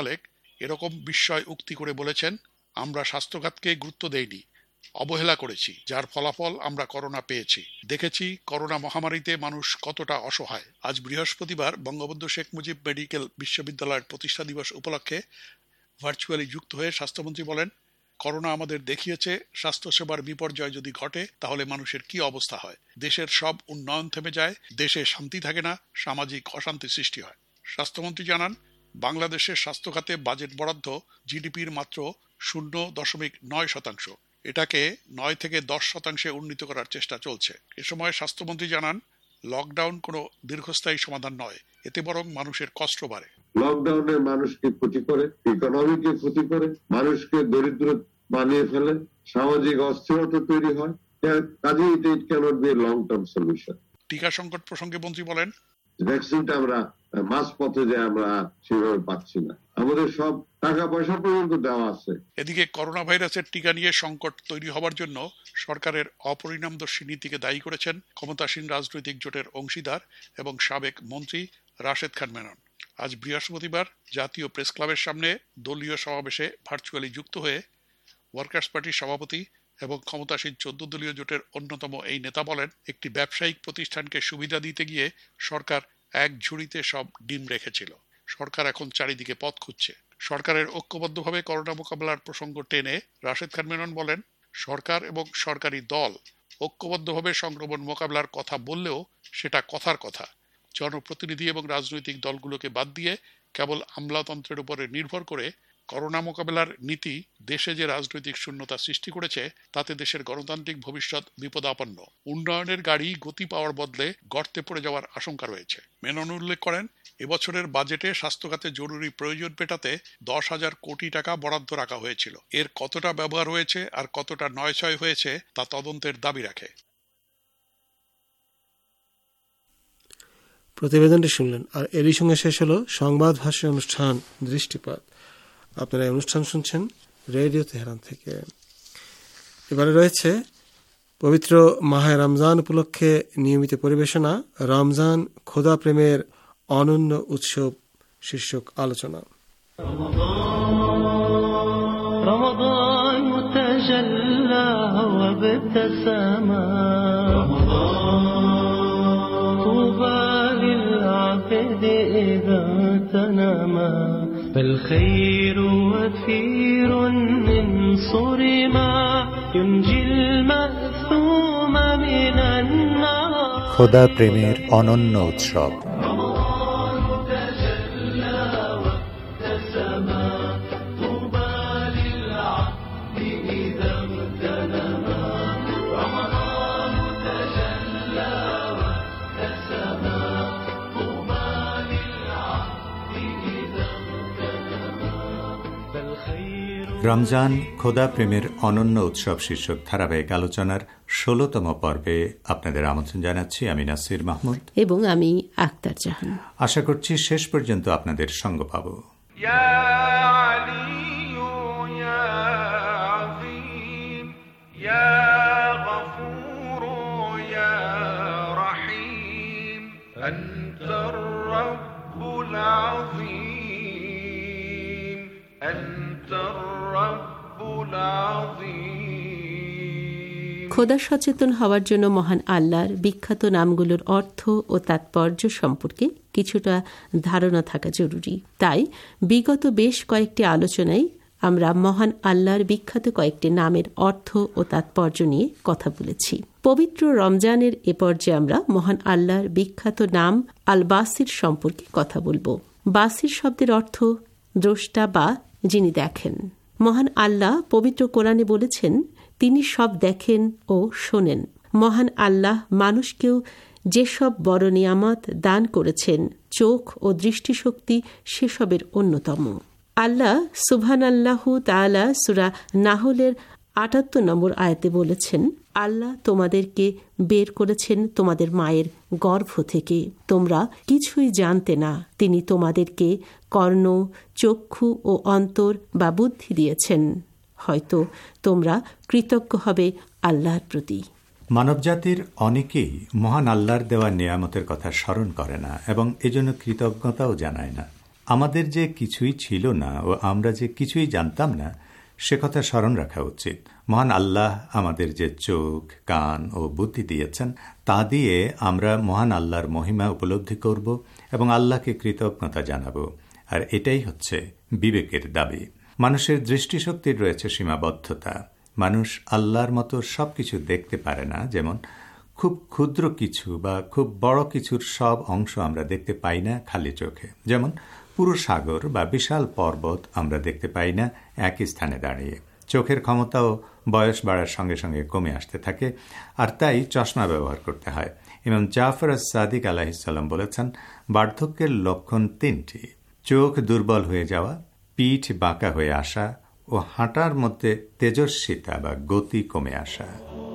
এরকম বিস্ময় উক্তি করে বলেছেন, আমরা স্বাস্থ্যখাতকে গুরুত্ব দেইনি, অবহেলা করেছি, যার ফলাফল আমরা করোনা পেয়েছি। দেখেছি করোনা মহামারীতে মানুষ কতটা অসহায়। আজ বৃহস্পতিবার বঙ্গবন্ধু শেখ মুজিব মেডিকেল বিশ্ববিদ্যালয়ের প্রতিষ্ঠা দিবস উপলক্ষে ভার্চুয়ালি যুক্ত হয়ে স্বাস্থ্যমন্ত্রী বলেন, করোনা আমাদের দেখিয়েছে স্বাস্থ্যসেবার বিপর্যয় যদি ঘটে তাহলে মানুষের কি অবস্থা হয়। দেশের সব উন্নয়ন থেমে যায়, দেশে শান্তি থাকে না, সামাজিক অশান্তি সৃষ্টি হয়। স্বাস্থ্যমন্ত্রী জানান, বাংলাদেশের স্বাস্থ্য খাতে বাজেট বরাদ্দ জিডিপির মাত্র শূন্য দশমিক নয় শতাংশ। এটাকে নয় থেকে দশ শতাংশে উন্নীত করার চেষ্টা চলছে। এ সময় স্বাস্থ্যমন্ত্রী জানান, লকডাউন কোনো দীর্ঘস্থায়ী সমাধান নয়, এতে বরং মানুষের কষ্ট বাড়ে। লকডাউনে মানুষকে ক্ষতি করে, ইকোনমিকে ক্ষতি করে, মানুষকে দরিদ্র বানিয়ে ফেলে, সামাজিক অস্থিরতা তৈরি হয়। কাজে it cannot be long term solution. টিকা সংকট প্রসঙ্গে মন্ত্রী বলেন, ভ্যাকসিনটা আমরা মাস পথে যে আমরা সেভাবে পাচ্ছি না, আমাদের সব টাকা পয়সা পর্যন্ত দেওয়া আছে। এদিকে করোনা ভাইরাসের টিকা নিয়ে সংকট তৈরি হওয়ার জন্য সরকারের অপরিণামদর্শী নীতিকে দায়ী করেছেন ক্ষমতাসীন রাজনৈতিক জোটের অংশীদার এবং সাবেক মন্ত্রী রাশেদ খান মেনন। আজ বৃহস্পতিবার জাতীয় প্রেস ক্লাবের সামনে দলীয় সমাবেশে ভার্চুয়ালি যুক্ত হয়ে ওয়ার্কার্স পার্টির সভাপতি এবং ক্ষমতাসীন চোদ্দ দলীয় জোটের অন্যতম এই নেতা বলেন, একটি ব্যবসায়িক প্রতিষ্ঠানকে সুবিধা দিতে গিয়ে সরকার এক ঝুড়িতে সব ডিম রেখেছিল। সরকার এখন চারিদিকে পথ খুঁজছে। সরকারের ঐক্যবদ্ধভাবে করোনা মোকাবেলার প্রসঙ্গ টেনে রাশেদ খান মেনন বলেন, সরকার এবং সরকারি দল ঐক্যবদ্ধভাবে সংক্রমণ মোকাবেলার কথা বললেও সেটা কথার কথা। জনপ্রতিনিধি এবং রাজনৈতিক দলগুলোকে বাদ দিয়ে কেবল আমলাতন্ত্রের উপরে নির্ভর করে করোনা মোকাবেলার নীতি দেশে যে রাজনৈতিক শূন্যতা সৃষ্টি করেছে তাতে দেশের গণতান্ত্রিক ভবিষ্যৎ বিপদাপন্ন। উন্নয়নের গাড়ি গতি পাওয়ার বদলে গর্তে পড়ে যাওয়ার আশঙ্কা রয়েছে। মেনন উল্লেখ করেন, এবছরের বাজেটে স্বাস্থ্যখাতে জরুরি প্রয়োজন মেটাতে দশ হাজার কোটি টাকা বরাদ্দ রাখা হয়েছিল। এর কতটা ব্যবহার হয়েছে আর কতটা নয়ছয় হয়েছে তা তদন্তের দাবি রাখে। প্রতিবেদনটি শুনলেন, আর এরই সঙ্গে শেষ হল সংবাদ ভাষ্য অনুষ্ঠান দৃষ্টিপাত। আপনারা এই অনুষ্ঠান শুনছেন রেডিও তেহরান থেকে। এবারে রয়েছে পবিত্র মাহে রমজান উপলক্ষে নিয়মিত পরিবেশনা, রমজান খোদা প্রেমের অনন্য উৎসব শীর্ষক আলোচনা। فالخير وفير من صرما ينجي المأثوم من النار খোদা প্রেমের অনন্য উৎসব। রমজান খোদা প্রেমের অনন্য উৎসব শীর্ষক ধারাবাহিক আলোচনার ষোলতম পর্বে আপনাদের আমন্ত্রণ জানাচ্ছি। আমি নাসির মাহমুদ এবং আমি আক্তার জাহান। আশা করছি শেষ পর্যন্ত আপনাদের সঙ্গ পাব। খোদা সচেতন হওয়ার জন্য মহান আল্লাহর বিখ্যাত নামগুলোর অর্থ ও তাৎপর্য সম্পর্কে কিছুটা ধারণা থাকা জরুরি। তাই বিগত বেশ কয়েকটি আলোচনায় আমরা মহান আল্লাহর বিখ্যাত কয়েকটি নামের অর্থ ও তাৎপর্য নিয়ে কথা বলেছি। পবিত্র রমজানের এ পর্যায়ে আমরা মহান আল্লাহর বিখ্যাত নাম আল বাসির সম্পর্কে কথা বলবো। বাসির শব্দের অর্থ দ্রষ্টা বা যিনি দেখেন। মহান আল্লাহ পবিত্র কোরআনে বলেছেন, তিনি সব দেখেন ও শোনেন। মহান আল্লাহ মানুষকেও যেসব বড় নিয়ামত দান করেছেন, চোখ ও দৃষ্টিশক্তি সেসবের অন্যতম। আল্লাহ সুবহানাল্লাহু তাআলা সূরা নাহলের আটাত্তর নম্বর আয়াতে বলেছেন, আল্লাহ তোমাদেরকে বের করেছেন তোমাদের মায়ের গর্ভ থেকে, তোমরা কিছুই জানতে না। তিনি তোমাদেরকে কর্ণ, চক্ষু ও অন্তর বা বুদ্ধি দিয়েছেন। হয়তো তোমরা কৃতজ্ঞ হবে আল্লাহর প্রতি। মানবজাতির অনেকেই মহান আল্লাহর দেওয়া নিয়ামতের কথা স্মরণ করে না এবং এজন্য কৃতজ্ঞতাও জানায় না। আমাদের যে কিছুই ছিল না ও আমরা যে কিছুই জানতাম না সে কথা স্মরণ রাখা উচিত। মহান আল্লাহ আমাদের যে চোখ, কান ও বুদ্ধি দিয়েছেন তা দিয়ে আমরা মহান আল্লাহর মহিমা উপলব্ধি করব এবং আল্লাহকে কৃতজ্ঞতা জানাব। আর এটাই হচ্ছে বিবেকের দাবি। মানুষের দৃষ্টিশক্তির রয়েছে সীমাবদ্ধতা। মানুষ আল্লাহর মতো সবকিছু দেখতে পারে না। যেমন খুব ক্ষুদ্র কিছু বা খুব বড় কিছুর সব অংশ আমরা দেখতে পাই না খালি চোখে। যেমন পুরো সাগর বা বিশাল পর্বত আমরা দেখতে পাই না একই স্থানে দাঁড়িয়ে। চোখের ক্ষমতাও বয়স বাড়ার সঙ্গে সঙ্গে কমে আসতে থাকে, আর তাই চশমা ব্যবহার করতে হয়। ইমাম জাফর আস-সাদিক আলাইহিসসালাম বলেছেন, বার্ধক্যের লক্ষণ তিনটি: চোখ দুর্বল হয়ে যাওয়া, পিঠ বাঁকা হয়ে আসা ও হাঁটার মধ্যে তেজস্বিতা বা গতি কমে আসা।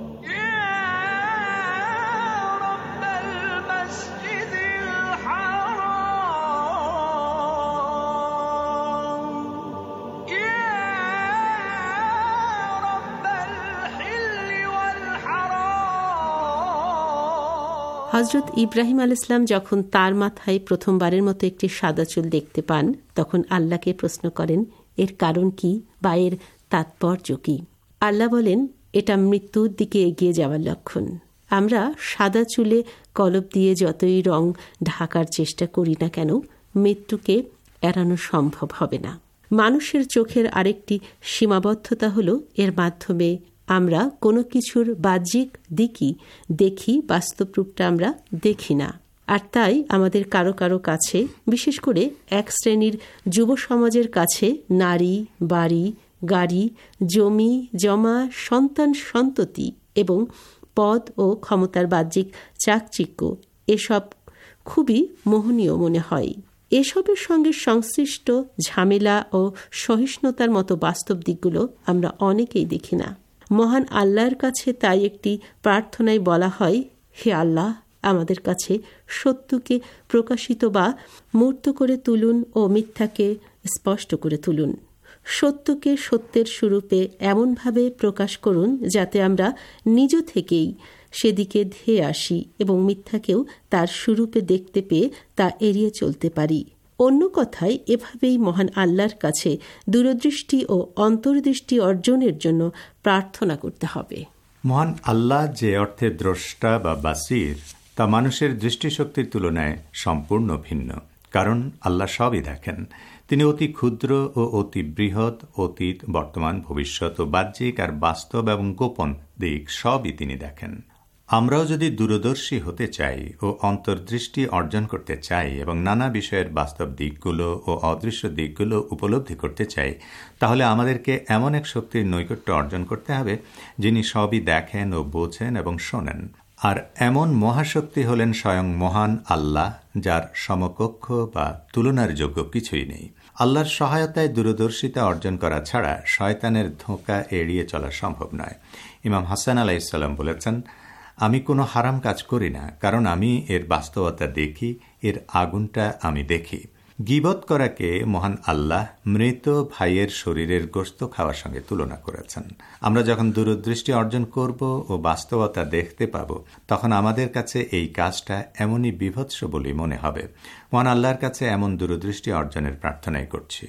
হযরত ইব্রাহিম আলাইহিস সালাম যখন তার মাথায় প্রথমবারের মতো একটি সাদা চুল দেখতে পান, তখন আল্লাহকে প্রশ্ন করেন এর কারণ কি বা এর তাৎপর্য কি। আল্লাহ বলেন, এটা মৃত্যুর দিকে এগিয়ে যাওয়ার লক্ষণ। আমরা সাদা চুলে কলব দিয়ে যতই রং ঢাকার চেষ্টা করি না কেন, মৃত্যুকে এড়ানো সম্ভব হবে না। মানুষের চোখের আরেকটি সীমাবদ্ধতা হলো এর মাধ্যমে আমরা কোনো কিছুর বাহ্যিক দিকই দেখি, বাস্তব রূপটা আমরা দেখি না। আর তাই আমাদের কারো কারো কাছে, বিশেষ করে এক শ্রেণীর যুব সমাজের কাছে নারী, বাড়ি, গাড়ি, জমি জমা, সন্তান সন্ততি এবং পদ ও ক্ষমতার বাহ্যিক চাকচিক্য এসব খুবই মোহনীয় মনে হয়। এসবের সঙ্গে সংশ্লিষ্ট ঝামেলা ও সহিষ্ণুতার মতো বাস্তব দিকগুলো আমরা অনেকেই দেখি না। মহান আল্লাহর কাছে তাই একটি প্রার্থনায় বলা হয়, হে আল্লাহ, আমাদের কাছে সত্যকে প্রকাশিত বা মূর্ত করে তুলুন ও মিথ্যাকে স্পষ্ট করে তুলুন। সত্যকে সত্যের স্বরূপে এমনভাবে প্রকাশ করুন যাতে আমরা নিজ থেকেই সেদিকে ধেয়ে আসি এবং মিথ্যাকেও তার স্বরূপে দেখতে পেয়ে তা এড়িয়ে চলতে পারি। অন্য কথায়, এভাবেই মহান আল্লাহর কাছে দূরদৃষ্টি ও অন্তর্দৃষ্টি অর্জনের জন্য প্রার্থনা করতে হবে। মহান আল্লাহ যে অর্থে দ্রষ্টা বা বাসির, তা মানুষের দৃষ্টিশক্তির তুলনায় সম্পূর্ণ ভিন্ন। কারণ আল্লাহ সবই দেখেন। তিনি অতি ক্ষুদ্র ও অতি বৃহৎ, অতীত, বর্তমান, ভবিষ্যৎ ও বাহ্যিক আর বাস্তব এবং গোপন দিক সবই তিনি দেখেন। আমরাও যদি দূরদর্শী হতে চাই ও অন্তর্দৃষ্টি অর্জন করতে চাই এবং নানা বিষয়ের বাস্তব দিকগুলো ও অদৃশ্য দিকগুলো উপলব্ধি করতে চাই, তাহলে আমাদেরকে এমন এক শক্তির নৈকট্য অর্জন করতে হবে যিনি সবই দেখেন ও বোঝেন এবং শোনেন। আর এমন মহাশক্তি হলেন স্বয়ং মহান আল্লাহ, যার সমকক্ষ বা তুলনার যোগ্য কিছুই নেই। আল্লাহর সহায়তায় দূরদর্শিতা অর্জন করা ছাড়া শয়তানের ধোঁকা এড়িয়ে চলা সম্ভব নয়। ইমাম হাসান আলাইহিস সালাম বলেছেন, আমি কোনো হারাম কাজ করি না, কারণ আমি এর বাস্তবতা দেখি, এর আগুনটা আমি দেখি। গীবত করাকে মহান আল্লাহ মৃত ভাইয়ের শরীরের গোশত খাওয়ার সঙ্গে তুলনা করেছেন। আমরা যখন দূরদৃষ্টি অর্জন করব ও বাস্তবতা দেখতে পাব, তখন আমাদের কাছে এই কাজটা এমনই বিভৎস বলেই মনে হবে। মহান আল্লাহর কাছে এমন দূরদৃষ্টি অর্জনের প্রার্থনাই করছি।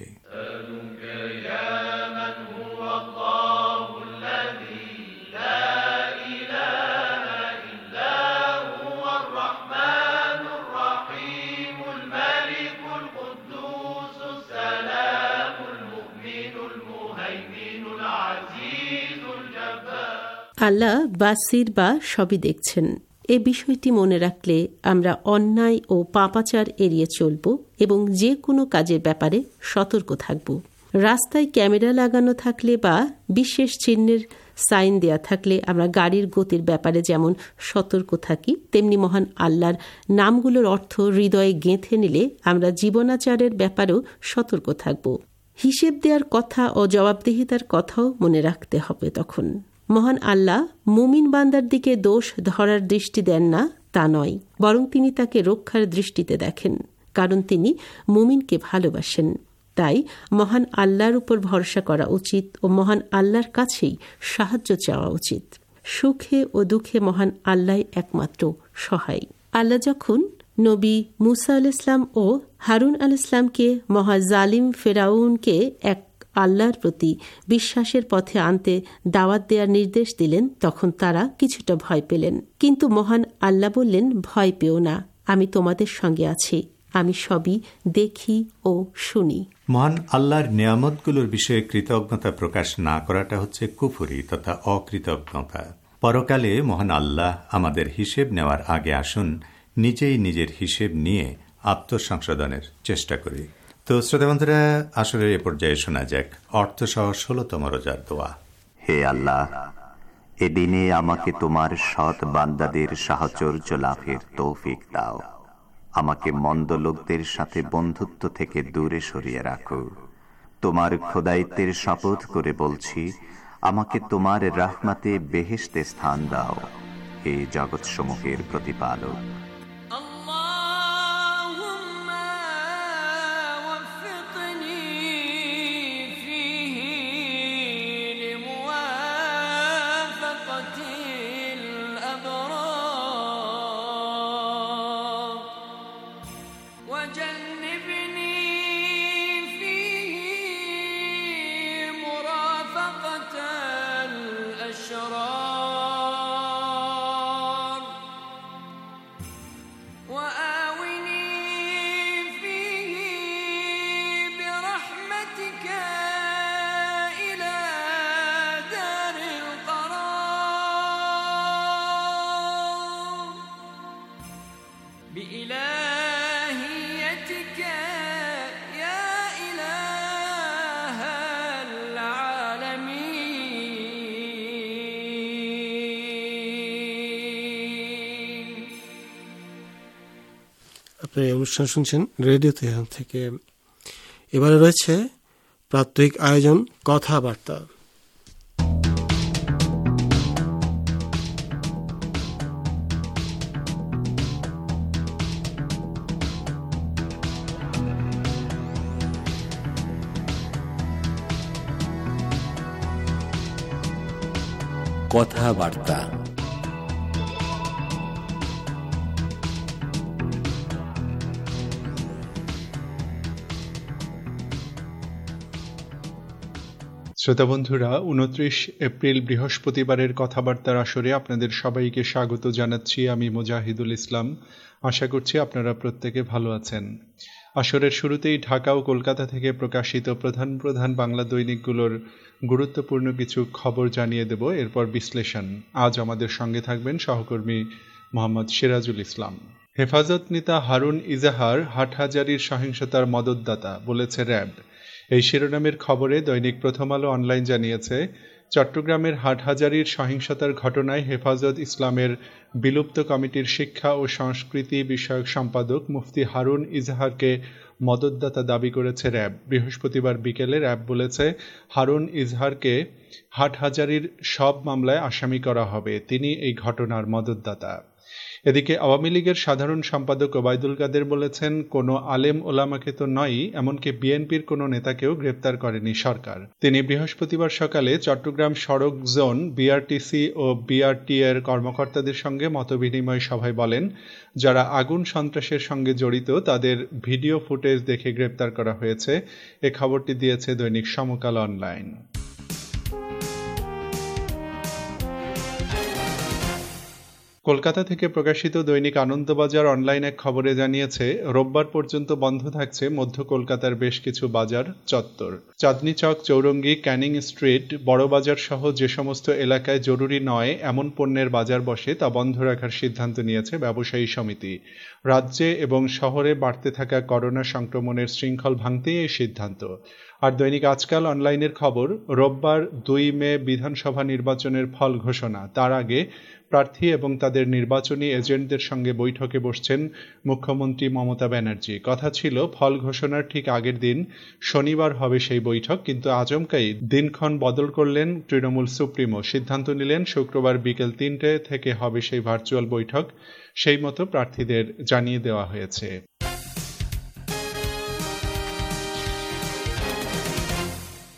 আল্লাহ বাসির বা সবই দেখছেন। এ বিষয়টি মনে রাখলে আমরা অন্যায় ও পাপাচার এড়িয়ে চলব এবং যে কোনো কাজের ব্যাপারে সতর্ক থাকব। রাস্তায় ক্যামেরা লাগানো থাকলে বা বিশেষ চিহ্নের সাইন দেয়া থাকলে আমরা গাড়ির গতির ব্যাপারে যেমন সতর্ক থাকি, তেমনি মহান আল্লাহর নামগুলোর অর্থ হৃদয়ে গেঁথে নিলে আমরা জীবনাচারের ব্যাপারেও সতর্ক থাকব। হিসেব দেওয়ার কথা ও জবাবদিহিতার কথাও মনে রাখতে হবে। তখন মহান আল্লাহ মুমিন বান্দার দিকে দোষ ধরার দৃষ্টি দেন না তা নয়, বরং তিনি তাকে রক্ষার দৃষ্টিতে দেখেন, কারণ তিনি মুমিনকে ভালোবাসেন। তাই মহান আল্লাহর উপর ভরসা করা উচিত ও মহান আল্লাহর কাছেই সাহায্য চাওয়া উচিত। সুখে ও দুঃখে মহান আল্লাহ একমাত্র সহায়। আল্লাহ যখন নবী মুসা আল ইসলাম ও হারুন আল ইসলামকে মহাজালিম ফেরাউনকে এক আল্লাহর প্রতি বিশ্বাসের পথে আনতে দাওয়াত দেওয়ার নির্দেশ দিলেন, তখন তারা কিছুটা ভয় পেলেন। কিন্তু মহান আল্লাহ বললেন, ভয় পেও না, আমি তোমাদের সঙ্গে আছি, আমি সবই দেখি ও শুনি। মহান আল্লাহর নিয়ামতগুলোর বিষয়ে কৃতজ্ঞতা প্রকাশ না করাটা হচ্ছে কুফরি তথা অকৃতজ্ঞতা। পরকালে মহান আল্লাহ আমাদের হিসেব নেওয়ার আগে আসুন নিজেই নিজের হিসেব নিয়ে আত্মসংশোধনের চেষ্টা করি। তো শ্রোতাবন্ধুরা, আসলে এ পর্যায়ে শোনা যাক অর্থসহ ষোলতম রোজার দোয়া। হে আল্লাহ, এদিনে আমাকে তোমার সৎ বান্দাদের সাহচর্য লাভের তৌফিক দাও। আমাকে মন্দ লোকদের সাথে বন্ধুত্ব থেকে দূরে সরিয়ে রাখো। তোমার খোদাইত্বের শপথ করে বলছি, আমাকে তোমার রাহমাতে বেহেশতে স্থান দাও, হে জগৎসমূহের প্রতিপালক। আপনি অনুষ্ঠান শুনছেন রেডিও তেহরান থেকে। এবারে রয়েছে প্রাত্যহিক আয়োজন কথাবার্তা। কথাবার্তা শ্রোতাবন্ধুরা, উনত্রিশ এপ্রিল বৃহস্পতিবারের কথাবার্তার আসরে আপনাদের সবাইকে স্বাগত জানাচ্ছি। আমি মুজাহিদুল ইসলাম। আশা করছি আপনারা প্রত্যেকে ভালো আছেন। আসরের শুরুতেই ঢাকা ও কলকাতা থেকে প্রকাশিত প্রধান প্রধান বাংলা দৈনিকগুলোর গুরুত্বপূর্ণ কিছু খবর জানিয়ে দেব, এরপর বিশ্লেষণ। আজ আমাদের সঙ্গে থাকবেন সহকর্মী মোহাম্মদ সিরাজুল ইসলাম। হেফাজত নেতা হারুন ইজাহার হাটহাজারীর সহিংসতার মদতদাতা বলেছে র্যাব। এই শিরোনামের খবরে দৈনিক প্রথম আলো অনলাইন জানিয়েছে, চট্টগ্রামের হাটহাজারীর সহিংসতার ঘটনায় হেফাজত ইসলামের বিলুপ্ত কমিটির শিক্ষা ও সংস্কৃতি বিষয়ক সম্পাদক মুফতি হারুন ইজাহারকে মদতদাতা দাবি করেছে র্যাব। বৃহস্পতিবার বিকেলে র্যাব বলেছে, হারুন ইজাহারকে হাটহাজারীর সব মামলায় আসামি করা হবে, তিনি এই ঘটনার মদতদাতা। এদিকে আওয়ামী লীগের সাধারণ সম্পাদক ওবায়দুল কাদের বলেছেন, কোনো আলেম ওলামাকে তো নয়ই, এমনকি বিএনপির কোনো নেতাকেও গ্রেপ্তার করেনি সরকার। তিনি বৃহস্পতিবার সকালে চট্টগ্রাম সড়ক জোন বিআরটিসি ও বিআরটি এর কর্মকর্তাদের সঙ্গে মতবিনিময় সভায় বলেন, যারা আগুন সন্ত্রাসের সঙ্গে জড়িত তাদের ভিডিও ফুটেজ দেখে গ্রেপ্তার করা হয়েছে। এ খবরটি দিয়েছে দৈনিক সমকাল অনলাইন। কলকাতা থেকে প্রকাশিত দৈনিক আনন্দবাজার অনলাইন এক খবরে জানিয়েছে, রোববার পর্যন্ত বন্ধ থাকছে মধ্য কলকাতার বেশ কিছু বাজার চত্বর। চাঁদনী চক, চৌরঙ্গি, ক্যানিং স্ট্রিট, বড়বাজার সহ যে সমস্ত এলাকায় জরুরি নয় এমন পণ্যের বাজার বসে তা বন্ধ রাখার সিদ্ধান্ত নিয়েছে ব্যবসায়ী সমিতি। রাজ্যে এবং শহরে বাড়তে থাকা করোনা সংক্রমণের শৃঙ্খল ভাঙতেই এই সিদ্ধান্ত। আর দৈনিক আজকাল অনলাইনের খবর, রোববার দুই মে বিধানসভা নির্বাচনের ফল ঘোষণা। তার আগে প্রার্থী এবং তাদের নির্বাচনী এজেন্টদের সঙ্গে বৈঠকে বসছেন মুখ্যমন্ত্রী মমতা ব্যানার্জি। কথা ছিল ফল ঘোষণার ঠিক আগের দিন শনিবার হবে সেই বৈঠক, কিন্তু আচমকাই দিনক্ষণ বদল করলেন তৃণমূল সুপ্রিমো। সিদ্ধান্ত নিলেন শুক্রবার বিকেল তিনটে থেকে হবে সেই ভার্চুয়াল বৈঠক। সেই মতো প্রার্থীদের জানিয়ে দেওয়া হয়েছে।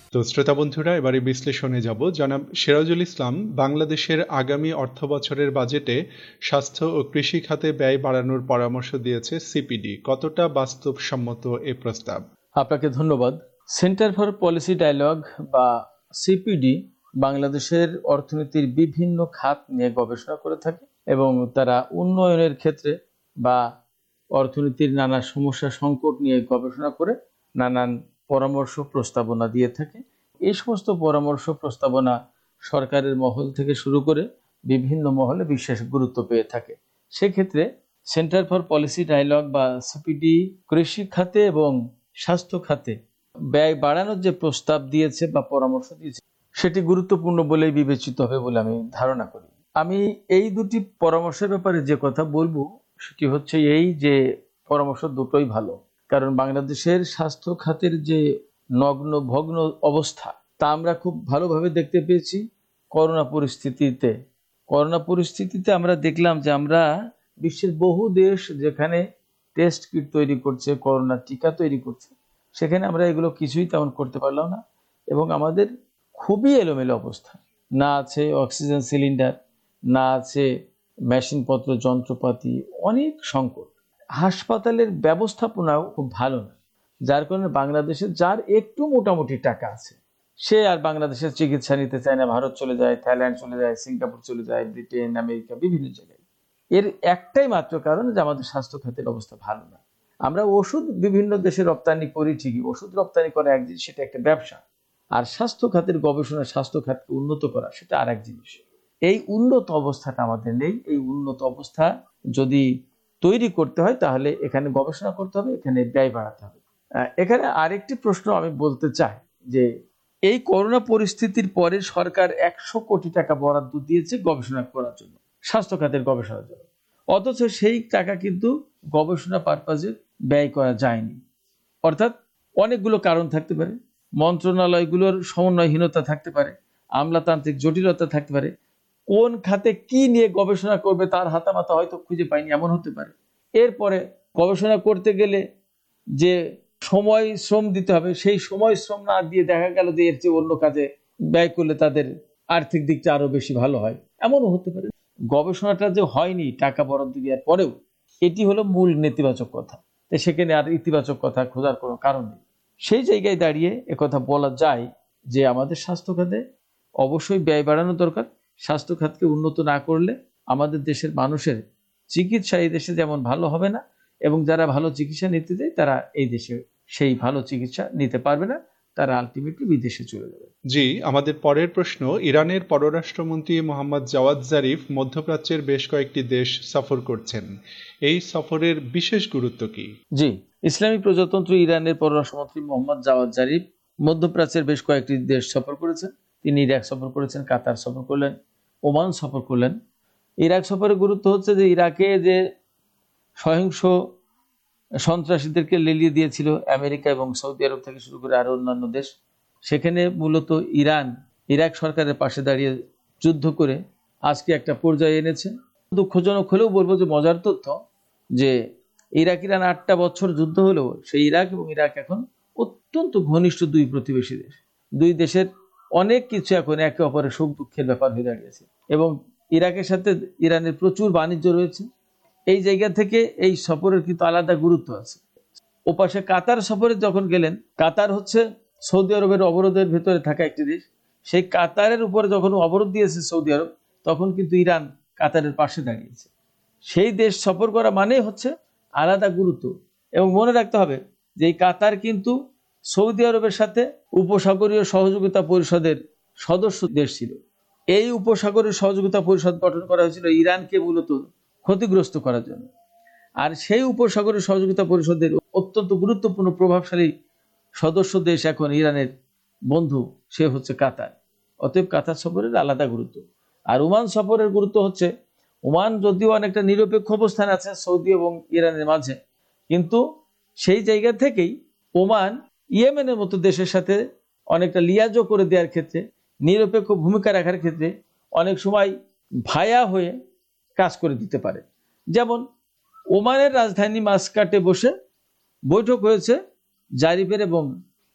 তো শ্রোতা বন্ধুরা, এবারে বিশ্লেষণে যাব। জনাব সিরাজুল ইসলাম, বাংলাদেশের আগামী অর্থ বছরের বাজেটে স্বাস্থ্য ও কৃষি খাতে ব্যয় বাড়ানোর পরামর্শ দিয়েছে সিপিডি। কতটা বাস্তবসম্মত এ প্রস্তাব? আপনাকে ধন্যবাদ। সেন্টার ফর পলিসি ডায়ালগ বা সিপিডি বাংলাদেশের অর্থনীতির বিভিন্ন খাত নিয়ে গবেষণা করে থাকে এবং তারা উন্নয়নের ক্ষেত্রে বা অর্থনীতির নানা সমস্যা সংকট নিয়ে গবেষণা করে নানান পরামর্শ প্রস্তাবনা দিয়ে থাকে। এই সমস্ত পরামর্শ প্রস্তাবনা সরকারের মহল থেকে শুরু করে বিভিন্ন মহলে বিশেষ গুরুত্ব পেয়ে থাকে। সেক্ষেত্রে সেন্টার ফর পলিসি ডায়ালগ বা সিপিডি কৃষি খাতে এবং স্বাস্থ্য খাতে ব্যয় বাড়ানোর যে প্রস্তাব দিয়েছে বা পরামর্শ দিয়েছে সেটি গুরুত্বপূর্ণ বলেই বিবেচিত হবে বলে আমি ধারণা করি। আমি এই দুটি পরামর্শের ব্যাপারে যে কথা বলবো সেটি হচ্ছে এই যে পরামর্শ দুটোই ভালো, কারণ বাংলাদেশের স্বাস্থ্য খাতের যে নগ্ন ভগ্ন অবস্থা তা আমরা খুব ভালোভাবে দেখতে পেয়েছি করোনা পরিস্থিতিতে। করোনা পরিস্থিতিতে আমরা দেখলাম যে আমরা বিশ্বের বহু দেশ যেখানে টেস্ট কিট তৈরি করছে, করোনা টিকা তৈরি করছে, সেখানে আমরা এগুলো কিছুই তেমন করতে পারলাম না এবং আমাদের খুবই এলোমেলো অবস্থা। না আছে অক্সিজেন সিলিন্ডার, না আছে মেশিনপত্র, যন্ত্রপাতি, অনেক সংকট। হাসপাতালের ব্যবস্থাপনাও খুব ভালো না, যার কারণে বাংলাদেশে যার একটু মোটামুটি টাকা আছে সে আর বাংলাদেশের চিকিৎসা নিতে চায় না, ভারত চলে যায়, থাইল্যান্ড চলে যায়, সিঙ্গাপুর চলে যায়, ব্রিটেন, আমেরিকা, বিভিন্ন জায়গায়। এর একটাই মাত্র কারণ যে আমাদের স্বাস্থ্য খাতের অবস্থা ভালো না। আমরা ওষুধ বিভিন্ন দেশে রপ্তানি করি ঠিকই, ওষুধ রপ্তানি করা এক জিনিস, সেটা একটা ব্যবসা। আর স্বাস্থ্য খাতের গবেষণা, স্বাস্থ্য খাতকে উন্নত করা সেটা আর এক জিনিস। এই উন্নত অবস্থাটা আমাদের নেই। এই উন্নত অবস্থা যদি তৈরি করতে হয় তাহলে এখানে গবেষণা করতে হবে, এখানে ব্যয় বাড়াতে হবে। এখানে আরেকটি প্রশ্ন আমি বলতে চাই যে এই করোনা পরিস্থিতির পরে সরকার একশো কোটি টাকা বরাদ্দ দিয়েছে গবেষণা করার জন্য, স্বাস্থ্য খাতের গবেষণার জন্য, অথচ সেই টাকা কিন্তু গবেষণা পারপাজে ব্যয় করা যায়নি। অর্থাৎ অনেকগুলো কারণ থাকতে পারে, মন্ত্রণালয়গুলোর সমন্বয়হীনতা থাকতে পারে, আমলাতান্ত্রিক জটিলতা থাকতে পারে, কোন খাতে কি নিয়ে গবেষণা করবে তার হাতামাতা হয়তো খুঁজে পায়নি, এমন হতে পারে। এরপরে গবেষণা করতে গেলে যে সময় শ্রম দিতে হবে সেই সময় শ্রম না দিয়ে দেখা গেল যে এর চেয়ে অন্য কাজে ব্যয় করলে তাদের আর্থিক দিকটা আরো বেশি ভালো হয়, এমনও হতে পারে। গবেষণাটা যে হয়নি টাকা বরাদ্দ দেওয়ার পরেও, এটি হলো মূল নেতিবাচক কথা। সেখানে আর ইতিবাচক কথা খোঁজার কোনো কারণ নেই। সেই জায়গায় দাঁড়িয়ে একথা বলা যায় যে আমাদের স্বাস্থ্য খাতে অবশ্যই ব্যয় বাড়ানো দরকার। স্বাস্থ্য খাতকে উন্নত না করলে আমাদের দেশের মানুষের চিকিৎসা এই দেশে যেমন ভালো হবে না, এবং যারা ভালো চিকিৎসা নিতে যায় তারা এই দেশে সেই ভালো চিকিৎসা নিতে পারবে না, তারা আলটিমেটলি বিদেশে চলে যাবে। জি, আমাদের পরের প্রশ্ন, ইরানের পররাষ্ট্রমন্ত্রী মোহাম্মদ জাওয়াদ জারিফ মধ্যপ্রাচ্যের বেশ কয়েকটি দেশ সফর করছেন। এই সফরের বিশেষ গুরুত্ব কি? জি, ইসলামী প্রজাতন্ত্র ইরানের পররাষ্ট্রমন্ত্রী মোহাম্মদ জাওয়াদ জারিফ মধ্যপ্রাচ্যের বেশ কয়েকটি দেশ সফর করেছেন। তিনি ইরাক সফর করেছেন, কাতার সফর করলেন, ওমান সফর করলেন। ইরাক সফরের গুরুত্ব হচ্ছে যে ইরাকে যে সহিংস সন্ত্রাসীদেরকে লেলিয়ে দিয়েছিল আমেরিকা এবং সৌদি আরব থেকে শুরু করে আরো অন্যান্য দেশ, সেখানে মূলত ইরান ইরাক সরকারের পাশে দাঁড়িয়ে যুদ্ধ করে আজকে একটা পর্যায়ে এনেছে। দুঃখজনক হলেও বলবো যে মজার তথ্য যে ইরাক ইরান আটটা বছর যুদ্ধ হলেও সেই ইরাক এবং ইরাক এখন অত্যন্ত ঘনিষ্ঠ দুই প্রতিবেশী দেশ। দুই দেশের অনেক কিছু এখন একে অপরের সুখ দুঃখের ব্যাপার হয়ে দাঁড়িয়েছে এবং ইরাকের সাথে ইরানের প্রচুর বাণিজ্য রয়েছে। এই জায়গা থেকে এই সফরের কিন্তু আলাদা গুরুত্ব আছে। ওপাশে কাতার সফরে যখন গেলেন, কাতার হচ্ছে সৌদি আরবের অবরোধের ভেতরে থাকা একটি দেশ। সেই কাতারের উপরে যখন অবরোধ দিয়েছে সৌদি আরব, তখন কিন্তু ইরান কাতারের পাশে দাঁড়িয়েছে। সেই দেশ সফর করা মানে হচ্ছে আলাদা গুরুত্ব। এবং মনে রাখতে হবে যে এই কাতার কিন্তু সৌদি আরবের সাথে উপসাগরীয় সহযোগিতা পরিষদের সদস্য দেশ ছিল। এই উপসাগরীয় সহযোগিতা পরিষদ গঠন করা হয়েছিল ইরানকে মূলত ক্ষতিগ্রস্ত করার জন্য। আর সেই উপসাগরীয় সহযোগিতা পরিষদের অত্যন্ত গুরুত্বপূর্ণ প্রভাবশালী সদস্য দেশ এখন ইরানের বন্ধু, সে হচ্ছে কাতার। অতএব কাতার সফরের আলাদা গুরুত্ব। আর ওমান সফরের গুরুত্ব হচ্ছে, ওমান যদিও অনেকটা নিরপেক্ষ অবস্থান আছে সৌদি এবং ইরানের মাঝে, কিন্তু সেই জায়গা থেকেই ওমান ইয়েমেনের মতো দেশের সাথে অনেকটা লিয়াজো করে দেওয়ার ক্ষেত্রে, নিরপেক্ষ ভূমিকা রাখার ক্ষেত্রে অনেক সময় ভায়া হয়ে কাজ করে দিতে পারে। যেমন ওমানের রাজধানী মাসকাটে বসে বৈঠক হয়েছে জারিফের এবং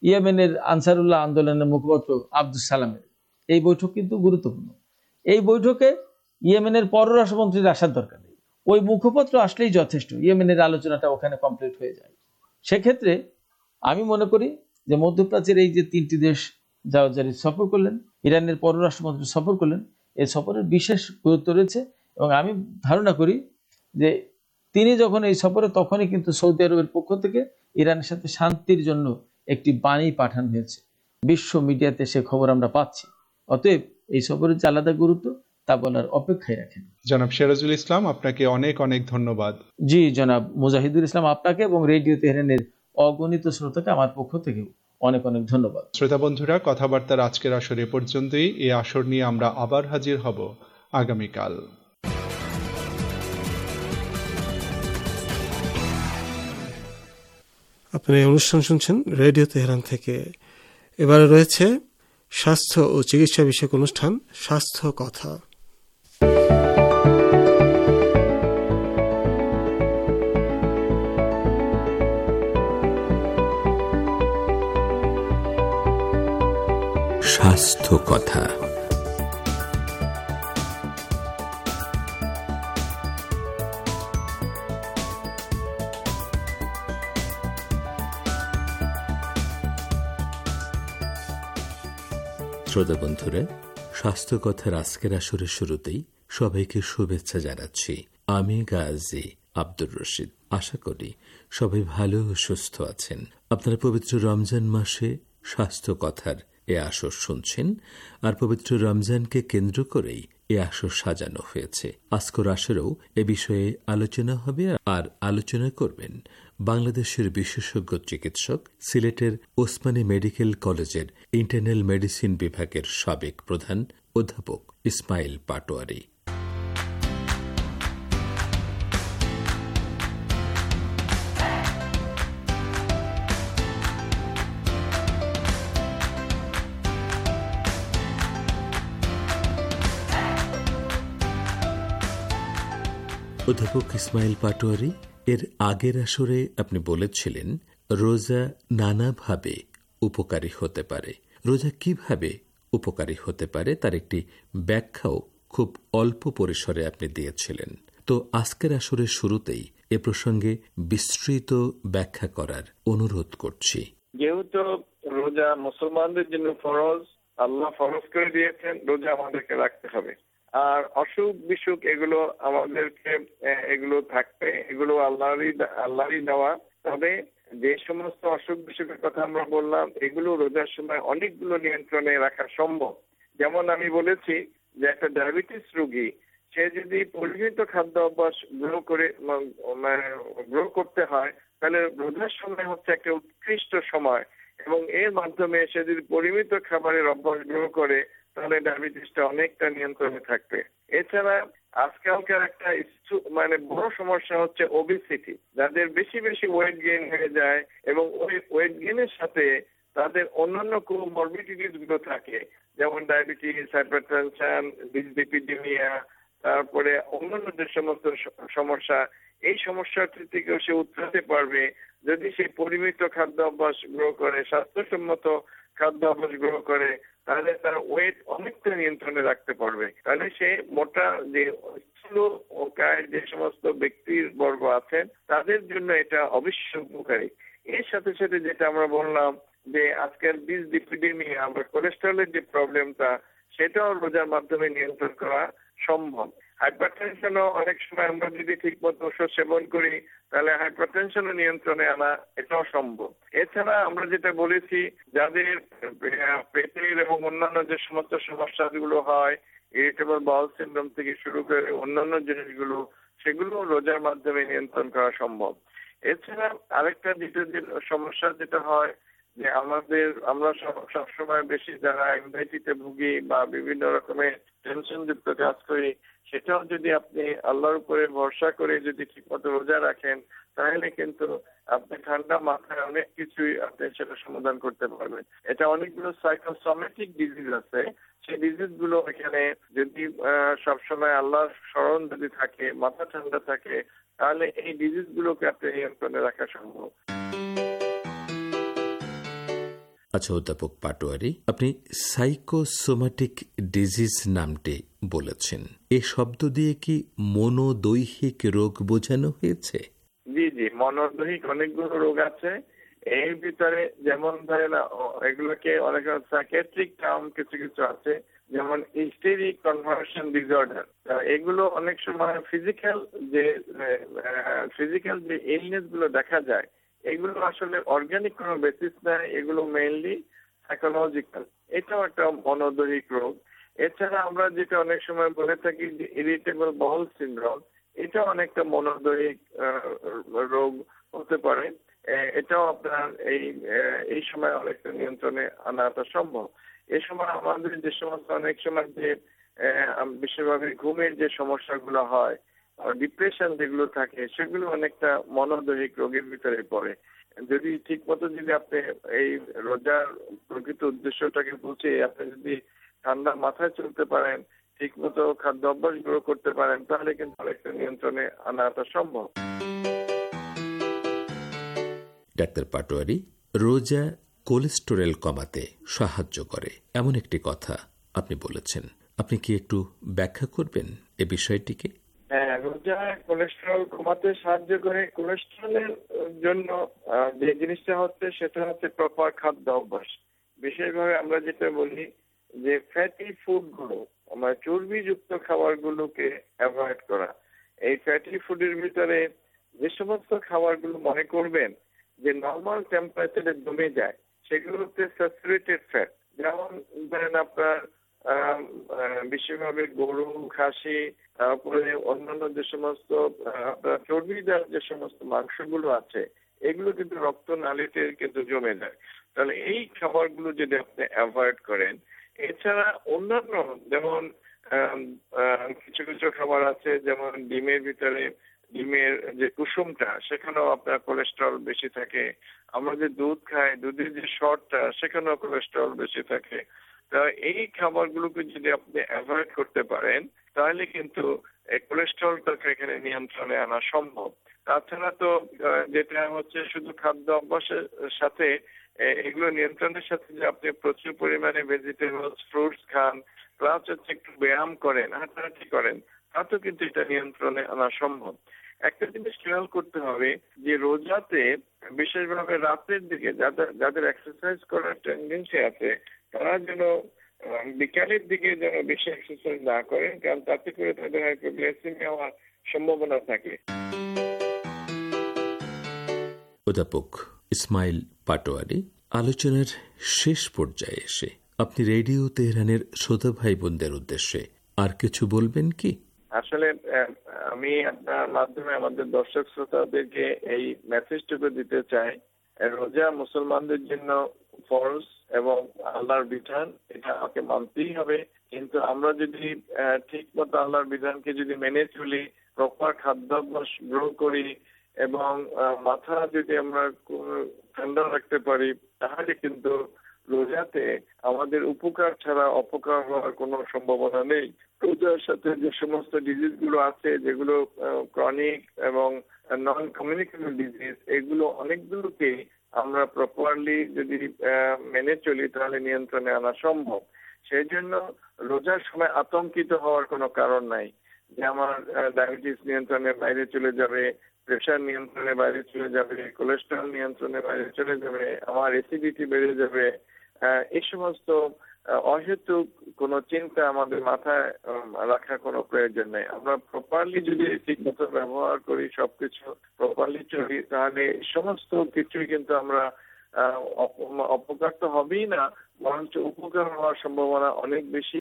ইয়েমেনের আনসারুল্লাহ আন্দোলনের মুখপাত্র আব্দুল সালামের। এই বৈঠক কিন্তু গুরুত্বপূর্ণ। এই বৈঠকে ইয়েমেনের পররাষ্ট্রমন্ত্রীর আসার দরকার নেই, ওই মুখপাত্র আসলেই যথেষ্ট, ইয়েমেনের আলোচনাটা ওখানে কমপ্লিট হয়ে যায়। সেক্ষেত্রে আমি মনে করি যে মধ্যপ্রাচ্যের এই যে তিনটি দেশ জাওয়াজারি সফর করলেন, ইরানের পররাষ্ট্রমন্ত্রী সফর করলেন, এই সফরের বিশেষ গুরুত্ব রয়েছে। এবং আমি ধারণা করি যে তিনি যখন এই সফরে, তখনই কিন্তু সৌদি আরবের পক্ষ থেকে ইরানের সাথে শান্তির জন্য একটি বাণী পাঠানো হয়েছে। বিশ্ব মিডিয়াতে সে খবর আমরা পাচ্ছি। অতএব এই সফরের যে আলাদা গুরুত্ব তা বলার অপেক্ষায় রাখেন। জনাব সিরাজুল ইসলাম, আপনাকে অনেক অনেক ধন্যবাদ। জি জনাব মুজাহিদুল ইসলাম, আপনাকে এবং রেডিও তেহরানের অগণিত শ্রোতাকে আমার পক্ষ থেকেও অনেক অনেক ধন্যবাদ। শ্রোতা বন্ধুরা, কথাবার্তার আজকের আসর এ পর্যন্তই। এই আসর নিয়ে আমরা আবার হাজির হব আগামীকাল। আপনারা এই অনুষ্ঠান শুনছেন রেডিও তেহরান থেকে। এবারে রয়েছে স্বাস্থ্য ও চিকিৎসা বিষয়ক অনুষ্ঠান স্বাস্থ্য কথা। স্বাস্থ্য কথা। শ্রোতা বন্ধুরা, স্বাস্থ্য কথার আজকের আসরের শুরুতেই সবাইকে শুভেচ্ছা জানাচ্ছি। আমি গাজী আব্দুর রশিদ। আশা করি সবাই ভালো ও সুস্থ আছেন। আপনারা পবিত্র রমজান মাসে স্বাস্থ্য কথার এ আসর শুনছেন, আর পবিত্র রমজানকে কেন্দ্র করেই এ আসর সাজানো হয়েছে। আজকের আসরেও এ বিষয়ে আলোচনা হবে, আর আলোচনা করবেন বাংলাদেশের বিশেষজ্ঞ চিকিৎসক, সিলেটের Osmani medical college internal medicine বিভাগের সাবেক প্রধান অধ্যাপক ইসমাইল পাটোয়ারি। অধ্যাপক ইসমাইল পাটোয়ারি, এর আগের আসরে আপনি বলেছিলেন রোজা নানাভাবে উপকারী হতে পারে। রোজা কিভাবে উপকারী হতে পারে তার একটি ব্যাখ্যাও খুব অল্প পরিসরে আপনি দিয়েছিলেন। তো আজকের আসরের শুরুতেই এ প্রসঙ্গে বিস্তৃত ব্যাখ্যা করার অনুরোধ করছি। যেহেতু রোজা মুসলমানদের জন্য ফরজ, আল্লাহ ফরজ করে দিয়েছেন, রোজা আমাদেরকে রাখতে হবে। আর অসুখ বিসুখ এগুলো আমাদেরকে এগুলো থাকবে, এগুলো আল্লাহরই আল্লাহরই দেওয়া। তবে যে সমস্ত অসুখ বিসুখের কথা আমরা বললাম, এগুলো রোজার সময় অনেকগুলো নিয়ন্ত্রণে রাখা সম্ভব। যেমন আমি বলেছি যে একটা ডায়াবেটিস রোগী, সে যদি পরিমিত খাদ্য অভ্যাস গ্রহ করে গ্রহ করতে হয়, তাহলে রোজার সময় হচ্ছে একটা উৎকৃষ্ট সময়, এবং এর মাধ্যমে সে যদি পরিমিত খাবারের অভ্যাস গ্রহ করে তাহলে ডায়াবেটিসটা অনেকটা নিয়ন্ত্রণে থাকবে। এছাড়া আজকালকার একটা মানে বড় সমস্যা হচ্ছে ওবেসিটি, যাদের বেশি বেশি ওয়েট গেইন হয়ে যায়, এবং ওই ওয়েট গেইনের সাথে তাদের অন্যান্য কোমরবিডিটিস গুলো থাকে, যেমন ডায়াবেটিস, হাইপারটেনশন, ডিসলিপিডিমিয়া, তারপরে অন্যান্য যে সমস্ত সমস্যা, এই সমস্যাটি থেকেও সে উতরাতে পারবে যদি সে পরিমিত খাদ্য অভ্যাস গ্রহ করে, স্বাস্থ্যসম্মত খাদ্য অভ্যাস গ্রহ করে, তাহলে তার ওয়েট অনেকটা নিয়ন্ত্রণে রাখতে পারবে। তাহলে সে মোটা যে স্থূল ও কায় যে সমস্ত ব্যক্তির বর্গ আছেন তাদের জন্য এটা অবশ্যই উপকারী। এর সাথে সাথে যেটা আমরা বললাম যে আজকের ডিসলিপিডিমিয়া বা কোলেস্টেরলের যে প্রবলেমটা, সেটাও রোজার মাধ্যমে নিয়ন্ত্রণ করা সম্ভব। হাইপারটেনশনও অনেক সময় আমরা যদি ঠিক মতো ওষুধ সেবন করি তাহলে হাইপারটেনশনও নিয়ন্ত্রণে আনা এটাও সম্ভব। এছাড়া আমরা যেটা বলেছি, যাদের পেটের এবং অন্যান্য যে সমস্ত সমস্যাগুলো হয়, ইরিটেবল বাউল সিনড্রোম থেকে শুরু করে অন্যান্য জিনিসগুলো, সেগুলো রোজার মাধ্যমে নিয়ন্ত্রণ করা সম্ভব। এছাড়া আরেকটা যেটা সমস্যা যেটা হয় যে আমাদের আমরা সবসময় বেশি যারা অ্যাংজাইটিতে ভুগি বা বিভিন্ন রকমের টেনশন যুক্ত কাজ করি, সেটাও যদি আপনি আল্লাহর উপরে ভরসা করে যদি ঠিকমতো রোজা রাখেন, তাহলে কিন্তু আপনি ঠান্ডা মাথায় অনেক কিছুই আপনি সেটা সমাধান করতে পারবেন। এটা অনেকগুলো সাইকোসোমেটিক ডিজিজ আছে, সেই ডিজিজ গুলো এখানে যদি সবসময় আল্লাহর স্মরণ যদি থাকে, মাথা ঠান্ডা থাকে, তাহলে এই ডিজিজ গুলোকে আপনি নিয়ন্ত্রণে রাখা সম্ভব। আচ্ছা অধ্যাপক পাটোয়ারি, আপনি সাইকোসোমাটিক ডিজিজ নামটি বলেছেন, এ শব্দ দিয়ে কি মনোদৈহিক রোগ বোঝানো হয়েছে? জি জি, মনোদৈহিক অনেকগুলো রোগ আছে এর ভিতরে, যেমন ধরেন এগুলোকে অনেক সাইকিয়াট্রিক টার্ম কিছু কিছু আছে, যেমন হিস্টেরিক কনভার্সন ডিসঅর্ডার। এগুলো অনেক সময় ফিজিক্যাল যে ফিজিক্যাল যে ইলনেস গুলো দেখা যায়, এগুলো আসলে অর্গানিক কোনো বেসিস নাই, এগুলো মেইনলি সাইকোলজিক্যাল। এটাও একটা মনোদৈহিক রোগ। এছাড়া আমরা যেটা অনেক সময় বলে থাকি যে ইরিটেবল বাউল সিনড্রোম, এটা অনেকটা মনোদৈহিক রোগ হতে পারে। এটাও আপনার এই এই সময় অনেকটা নিয়ন্ত্রণে আনাটা সম্ভব। এই সময় আমাদের যে সমস্ত অনেক সময় যে বিশেষভাবে ঘুমের যে সমস্যাগুলো হয়, ডিপ্রেশন যেগুলো থাকে, সেগুলো অনেকটা মনোদৈহিক রোগের ভিতরে পড়ে। যদি ঠিক মতো যদি আপনি এই রোজার প্রকৃত উদ্দেশ্যটাকে বুঝে আপনি যদি ঠান্ডা মাথায় চলতে পারেন, ঠিক মতো খাদ্য অভ্যাস গ্রহণ করতে পারেন, তাহলে কিন্তু অনেকটা নিয়ন্ত্রণে আনাটা সম্ভব। ডাক্তার পাটোয়ারি, রোজা কোলেস্টেরল কমাতে সাহায্য করে এমন একটি কথা আপনি বলেছেন, আপনি কি একটু ব্যাখ্যা করবেন এ বিষয়টিকে? হ্যাঁ, রোজা কোলেস্টেরল কমাতে সাহায্য করে। কোলেস্টেরলের জন্য যে জিনিসটা হচ্ছে সেটা হচ্ছে প্রপার খাদ্য অভ্যাস। বিশেষভাবে আমরা যেটা বলি যে ফ্যাটি ফুড গুলো, আমরা চর্বিযুক্ত খাবারগুলোকে অ্যাভয়েড করা। এই ফ্যাটি ফুডের ভিতরে যে সমস্ত খাবারগুলো মনে করবেন যে নর্মাল টেম্পারেচারে জমে যায়, সেগুলো হচ্ছে স্যাচুরেটেড ফ্যাট। যেমন ধরেন আপনার বিশেষভাবে গরু, খাসি, তারপরে অন্যান্য যে সমস্ত আপনার চর্বিদার যে সমস্ত মাংসগুলো আছে, এগুলো কিন্তু রক্ত নালীতে কিন্তু জমে যায়। তাহলে এই খাবারগুলো যদি আপনি অ্যাভয়েড করেন, এছাড়া অন্যান্য যেমন কিছু কিছু খাবার আছে, যেমন ডিমের ভিতরে ডিমের যে কুসুমটা, সেখানেও আপনার কোলেস্টেরল বেশি থাকে। আমরা যে দুধ খাই, দুধের যে সরটা, সেখানেও কোলেস্টেরল বেশি থাকে। তা এই খাবারগুলোকে যদি আপনি অ্যাভয়েড করতে পারেন, তাহলে কিন্তু কোলেস্টেরলটাকে এখানে নিয়ন্ত্রণে আনা সম্ভব। তাছাড়া তো যেটা হচ্ছে শুধু খাদ্য অভ্যাসের সাথে এগুলো নিয়ন্ত্রণের সাথে যে আপনি প্রচুর পরিমাণে ভেজিটেবলস, ফ্রুটস খান, প্লাস হচ্ছে একটু ব্যায়াম করেন, হাঁটাহাঁটি করেন, তাতেও কিন্তু এটা নিয়ন্ত্রণে আনা সম্ভব। একটা জিনিস খেয়াল করতে হবে যে রোজাতে বিশেষভাবে রাতের দিকে যাদের যাদের এক্সারসাইজ করার টেন্ডেন্সি আছে, তারা যেন বিকালের দিকে যেন বেশি এক্সারসাইজ না করেন, কারণ তাতে করে তাদের হাইপোগ্লাইসেমিয়া হওয়ার সম্ভাবনা থাকে। অধ্যাপক ইসমাইল পাটোয়ারি, আলোচনার শেষ পর্যায়ে এসে আপনি রেডিও তেহরানের শ্রোতা ভাই বোনদের উদ্দেশ্যে আর কিছু বলবেন কি? আসলে আমি আপনার মাধ্যমে আমাদের দর্শক শ্রোতাদেরকে এই মেসেজটুকু দিতে চাই, রোজা মুসলমানদের জন্য ফরজ এবং আল্লাহর বিধান, এটা আমাকে মানতেই হবে। কিন্তু আমরা যদি ঠিক মতো আল্লাহর বিধানকে যদি মেনে চলি, প্রপার খাদ্যাভ্যাস গ্রহণ করি এবং মাথা যদি আমরা ঠান্ডা রাখতে পারি, তাহলে কিন্তু রোজাতে আমাদের উপকার ছাড়া অপকার হওয়ার কোনো সম্ভাবনা নেই। রোজার সাথে যে সমস্ত ডিজিজ গুলো আছে, যেগুলো ক্রনিক এবং নন কমিউনিকেবল ডিজিজ, এগুলো অনেকগুলোকে আমরা প্রপারলি যদি মেনে চলি, তাহলে নিয়ন্ত্রণে আনা সম্ভব। সেই জন্য রোজার সময় আতঙ্কিত হওয়ার কোনো কারণ নাই যে আমার ডায়াবেটিস নিয়ন্ত্রণের বাইরে চলে যাবে, প্রেশার নিয়ন্ত্রণের বাইরে চলে যাবে, কোলেস্টেরল নিয়ন্ত্রণের বাইরে চলে যাবে, আমার অ্যাসিডিটি বেড়ে যাবে। এই সমস্ত অহেতুক কোনো চিন্তা আমাদের মাথায় রাখার কোনো প্রয়োজন নেই। আমরা প্রপারলি যদি ঠিক মতো ব্যবহার করি, সবকিছু প্রপারলি চলি, তাহলে সমস্ত কিছুই কিন্তু আমরা অপকার তো হবেই না, বরঞ্চ উপকার হওয়ার সম্ভাবনা অনেক বেশি।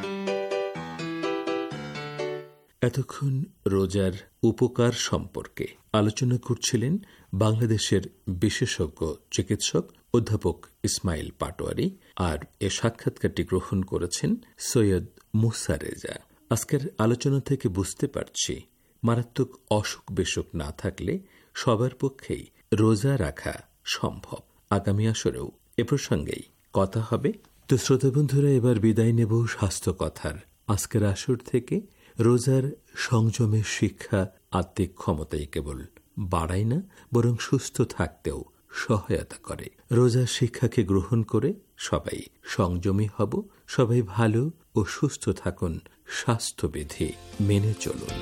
এতক্ষণ রোজার উপকার সম্পর্কে আলোচনা করছিলেন বাংলাদেশের বিশেষজ্ঞ চিকিৎসক অধ্যাপক ইসমাইল পাটোয়ারি, আর এ সাক্ষাৎকারটি গ্রহণ করেছেন সৈয়দ মুসা রেজা। আজকের আলোচনা থেকে বুঝতে পারছি মারাত্মক অসুখ বিসুখ না থাকলে সবার পক্ষেই রোজা রাখা সম্ভব। আগামী আসরেও এ প্রসঙ্গেই কথা হবে। তো শ্রোতা বন্ধুরা, এবার বিদায় নেব স্বাস্থ্য কথার আজকের আসর থেকে। রোজার সংযমের শিক্ষা আত্মিক ক্ষমতাই কেবল বাড়ায় না, বরং সুস্থ থাকতেও সহায়তা করে। রোজা শিক্ষাকে গ্রহণ করে সবাই সংযমী হব, সবাই ভালো ও সুস্থ থাকুন, স্বাস্থ্যবিধি মেনে চলুন।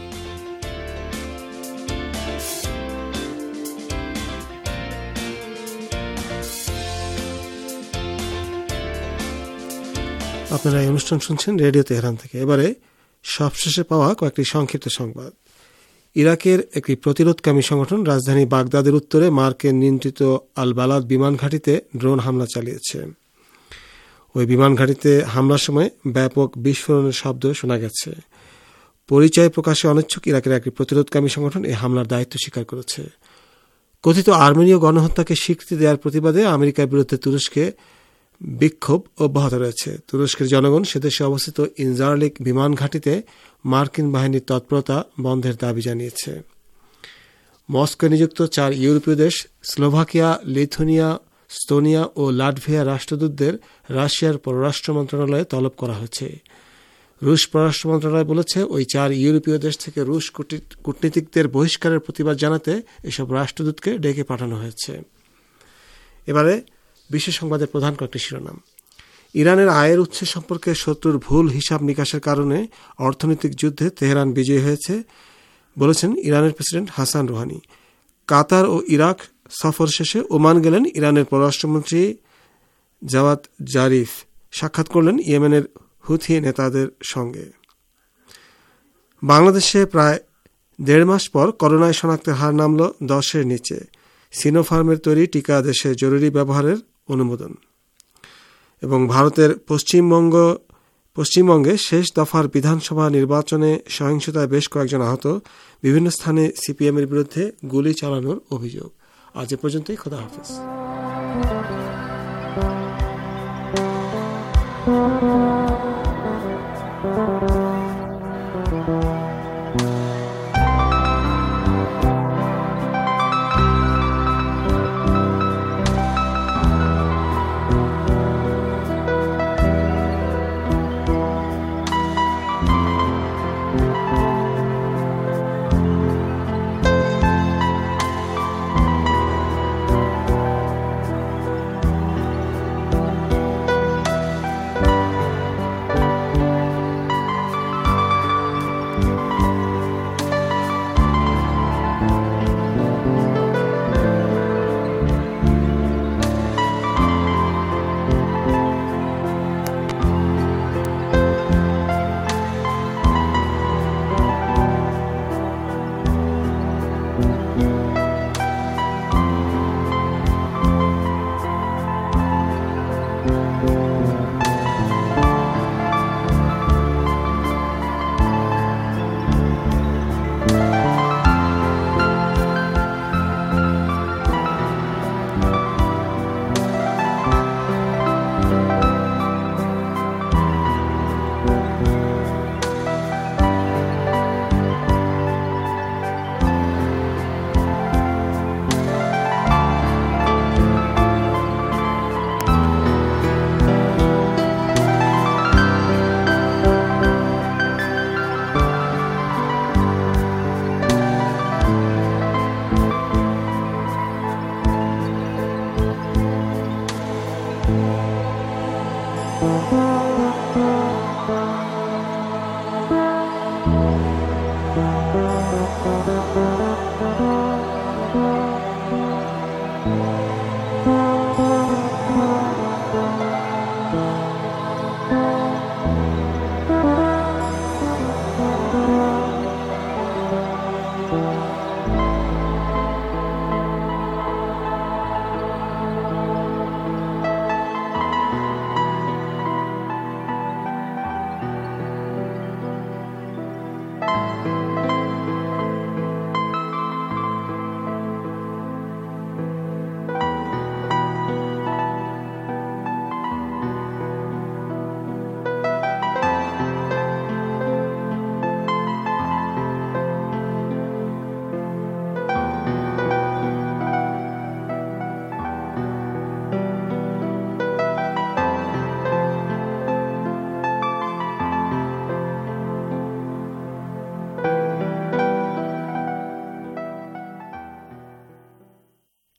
আপনারা এই অনুষ্ঠান শুনছেন রেডিও তেহরান থেকে। এবারে সবশেষে পাওয়া কয়েকটি সংক্ষিপ্ত সংবাদ। ইরাকের একটি প্রতিরোধকামী সংগঠন রাজধানী বাগদাদের উত্তরে মার্কের নিয়ন্ত্রিত আল বালাদ বিমান ঘাঁটিতে ড্রোন হামলা চালিয়েছে। ওই বিমান ঘাঁটিতে হামলার সময় ব্যাপক বিস্ফোরণের শব্দ শোনা গেছে। পরিচয় প্রকাশে অনিচ্ছুক ইরাকের একটি প্রতিরোধকামী সংগঠন এই হামলার দায়িত্ব স্বীকার করেছে। কথিত আর্মেনীয় গণহত্যাকে স্বীকৃতি দেওয়ার প্রতিবাদে আমেরিকার বিরুদ্ধে তুরস্কে বিক্ষোভ অব্যাহত রয়েছে। তুরস্কের জনগণ সেদেশে অবস্থিত ইনজারলিক বিমান ঘাঁটিতে মার্কিন বাহিনীর তৎপরতা বন্ধের দাবি জানিয়েছে। মস্কো নিযুক্ত চার ইউরোপীয় দেশ স্লোভাকিয়া, লিথুনিয়া, স্তোনিয়া ও লাটভিয়া রাষ্ট্রদূতদের রাশিয়ার পররাষ্ট্র মন্ত্রণালয়ে তলব করা হয়েছে। রুশ পররাষ্ট্র মন্ত্রণালয় বলেছে, ওই চার ইউরোপীয় দেশ থেকে রুশ কূটনীতিকদের বহিষ্কারের প্রতিবাদ জানাতে এসব রাষ্ট্রদূতকে ডেকে পাঠানো হয়েছে। এবারে বিশ্ব সংবাদের প্রধান কয়েকটি শিরোনাম। ইরানের আয়ের উৎস সম্পর্কে শত্রুর ভুল হিসাব নিকাশের কারণে অর্থনৈতিক যুদ্ধে তেহরান বিজয়ী হয়েছে বলেছেন ইরানের প্রেসিডেন্ট হাসান রুহানি। কাতার ও ইরাক সফর শেষে ওমান গেলেন ইরানের পররাষ্ট্রমন্ত্রী জাওয়াদ জারিফ। সাক্ষাৎ করলেন ইয়েমেনের হুথি নেতাদের সঙ্গে। বাংলাদেশে প্রায় দেড় মাস পর করোনায় শনাক্তের হার নামল দশের নিচে। সিনোফার্মের তৈরি টিকা দেশে জরুরি ব্যবহারের অনুমোদন। এবং ভারতের পশ্চিমবঙ্গ পশ্চিমবঙ্গে শেষ দফার বিধানসভা নির্বাচনে সহিংসতায় বেশ কয়েকজন আহত, বিভিন্ন স্থানে সিপিএমের বিরুদ্ধে গুলি চালানোর অভিযোগ। আজ এ পর্যন্তই, খোদা হাফেজ।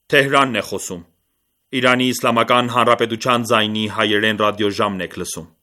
Թեհրանն է խոսում։ Իրանի Իսլամական Հանրապետության ձայնի հայերեն ռադիոժամն եք լսում։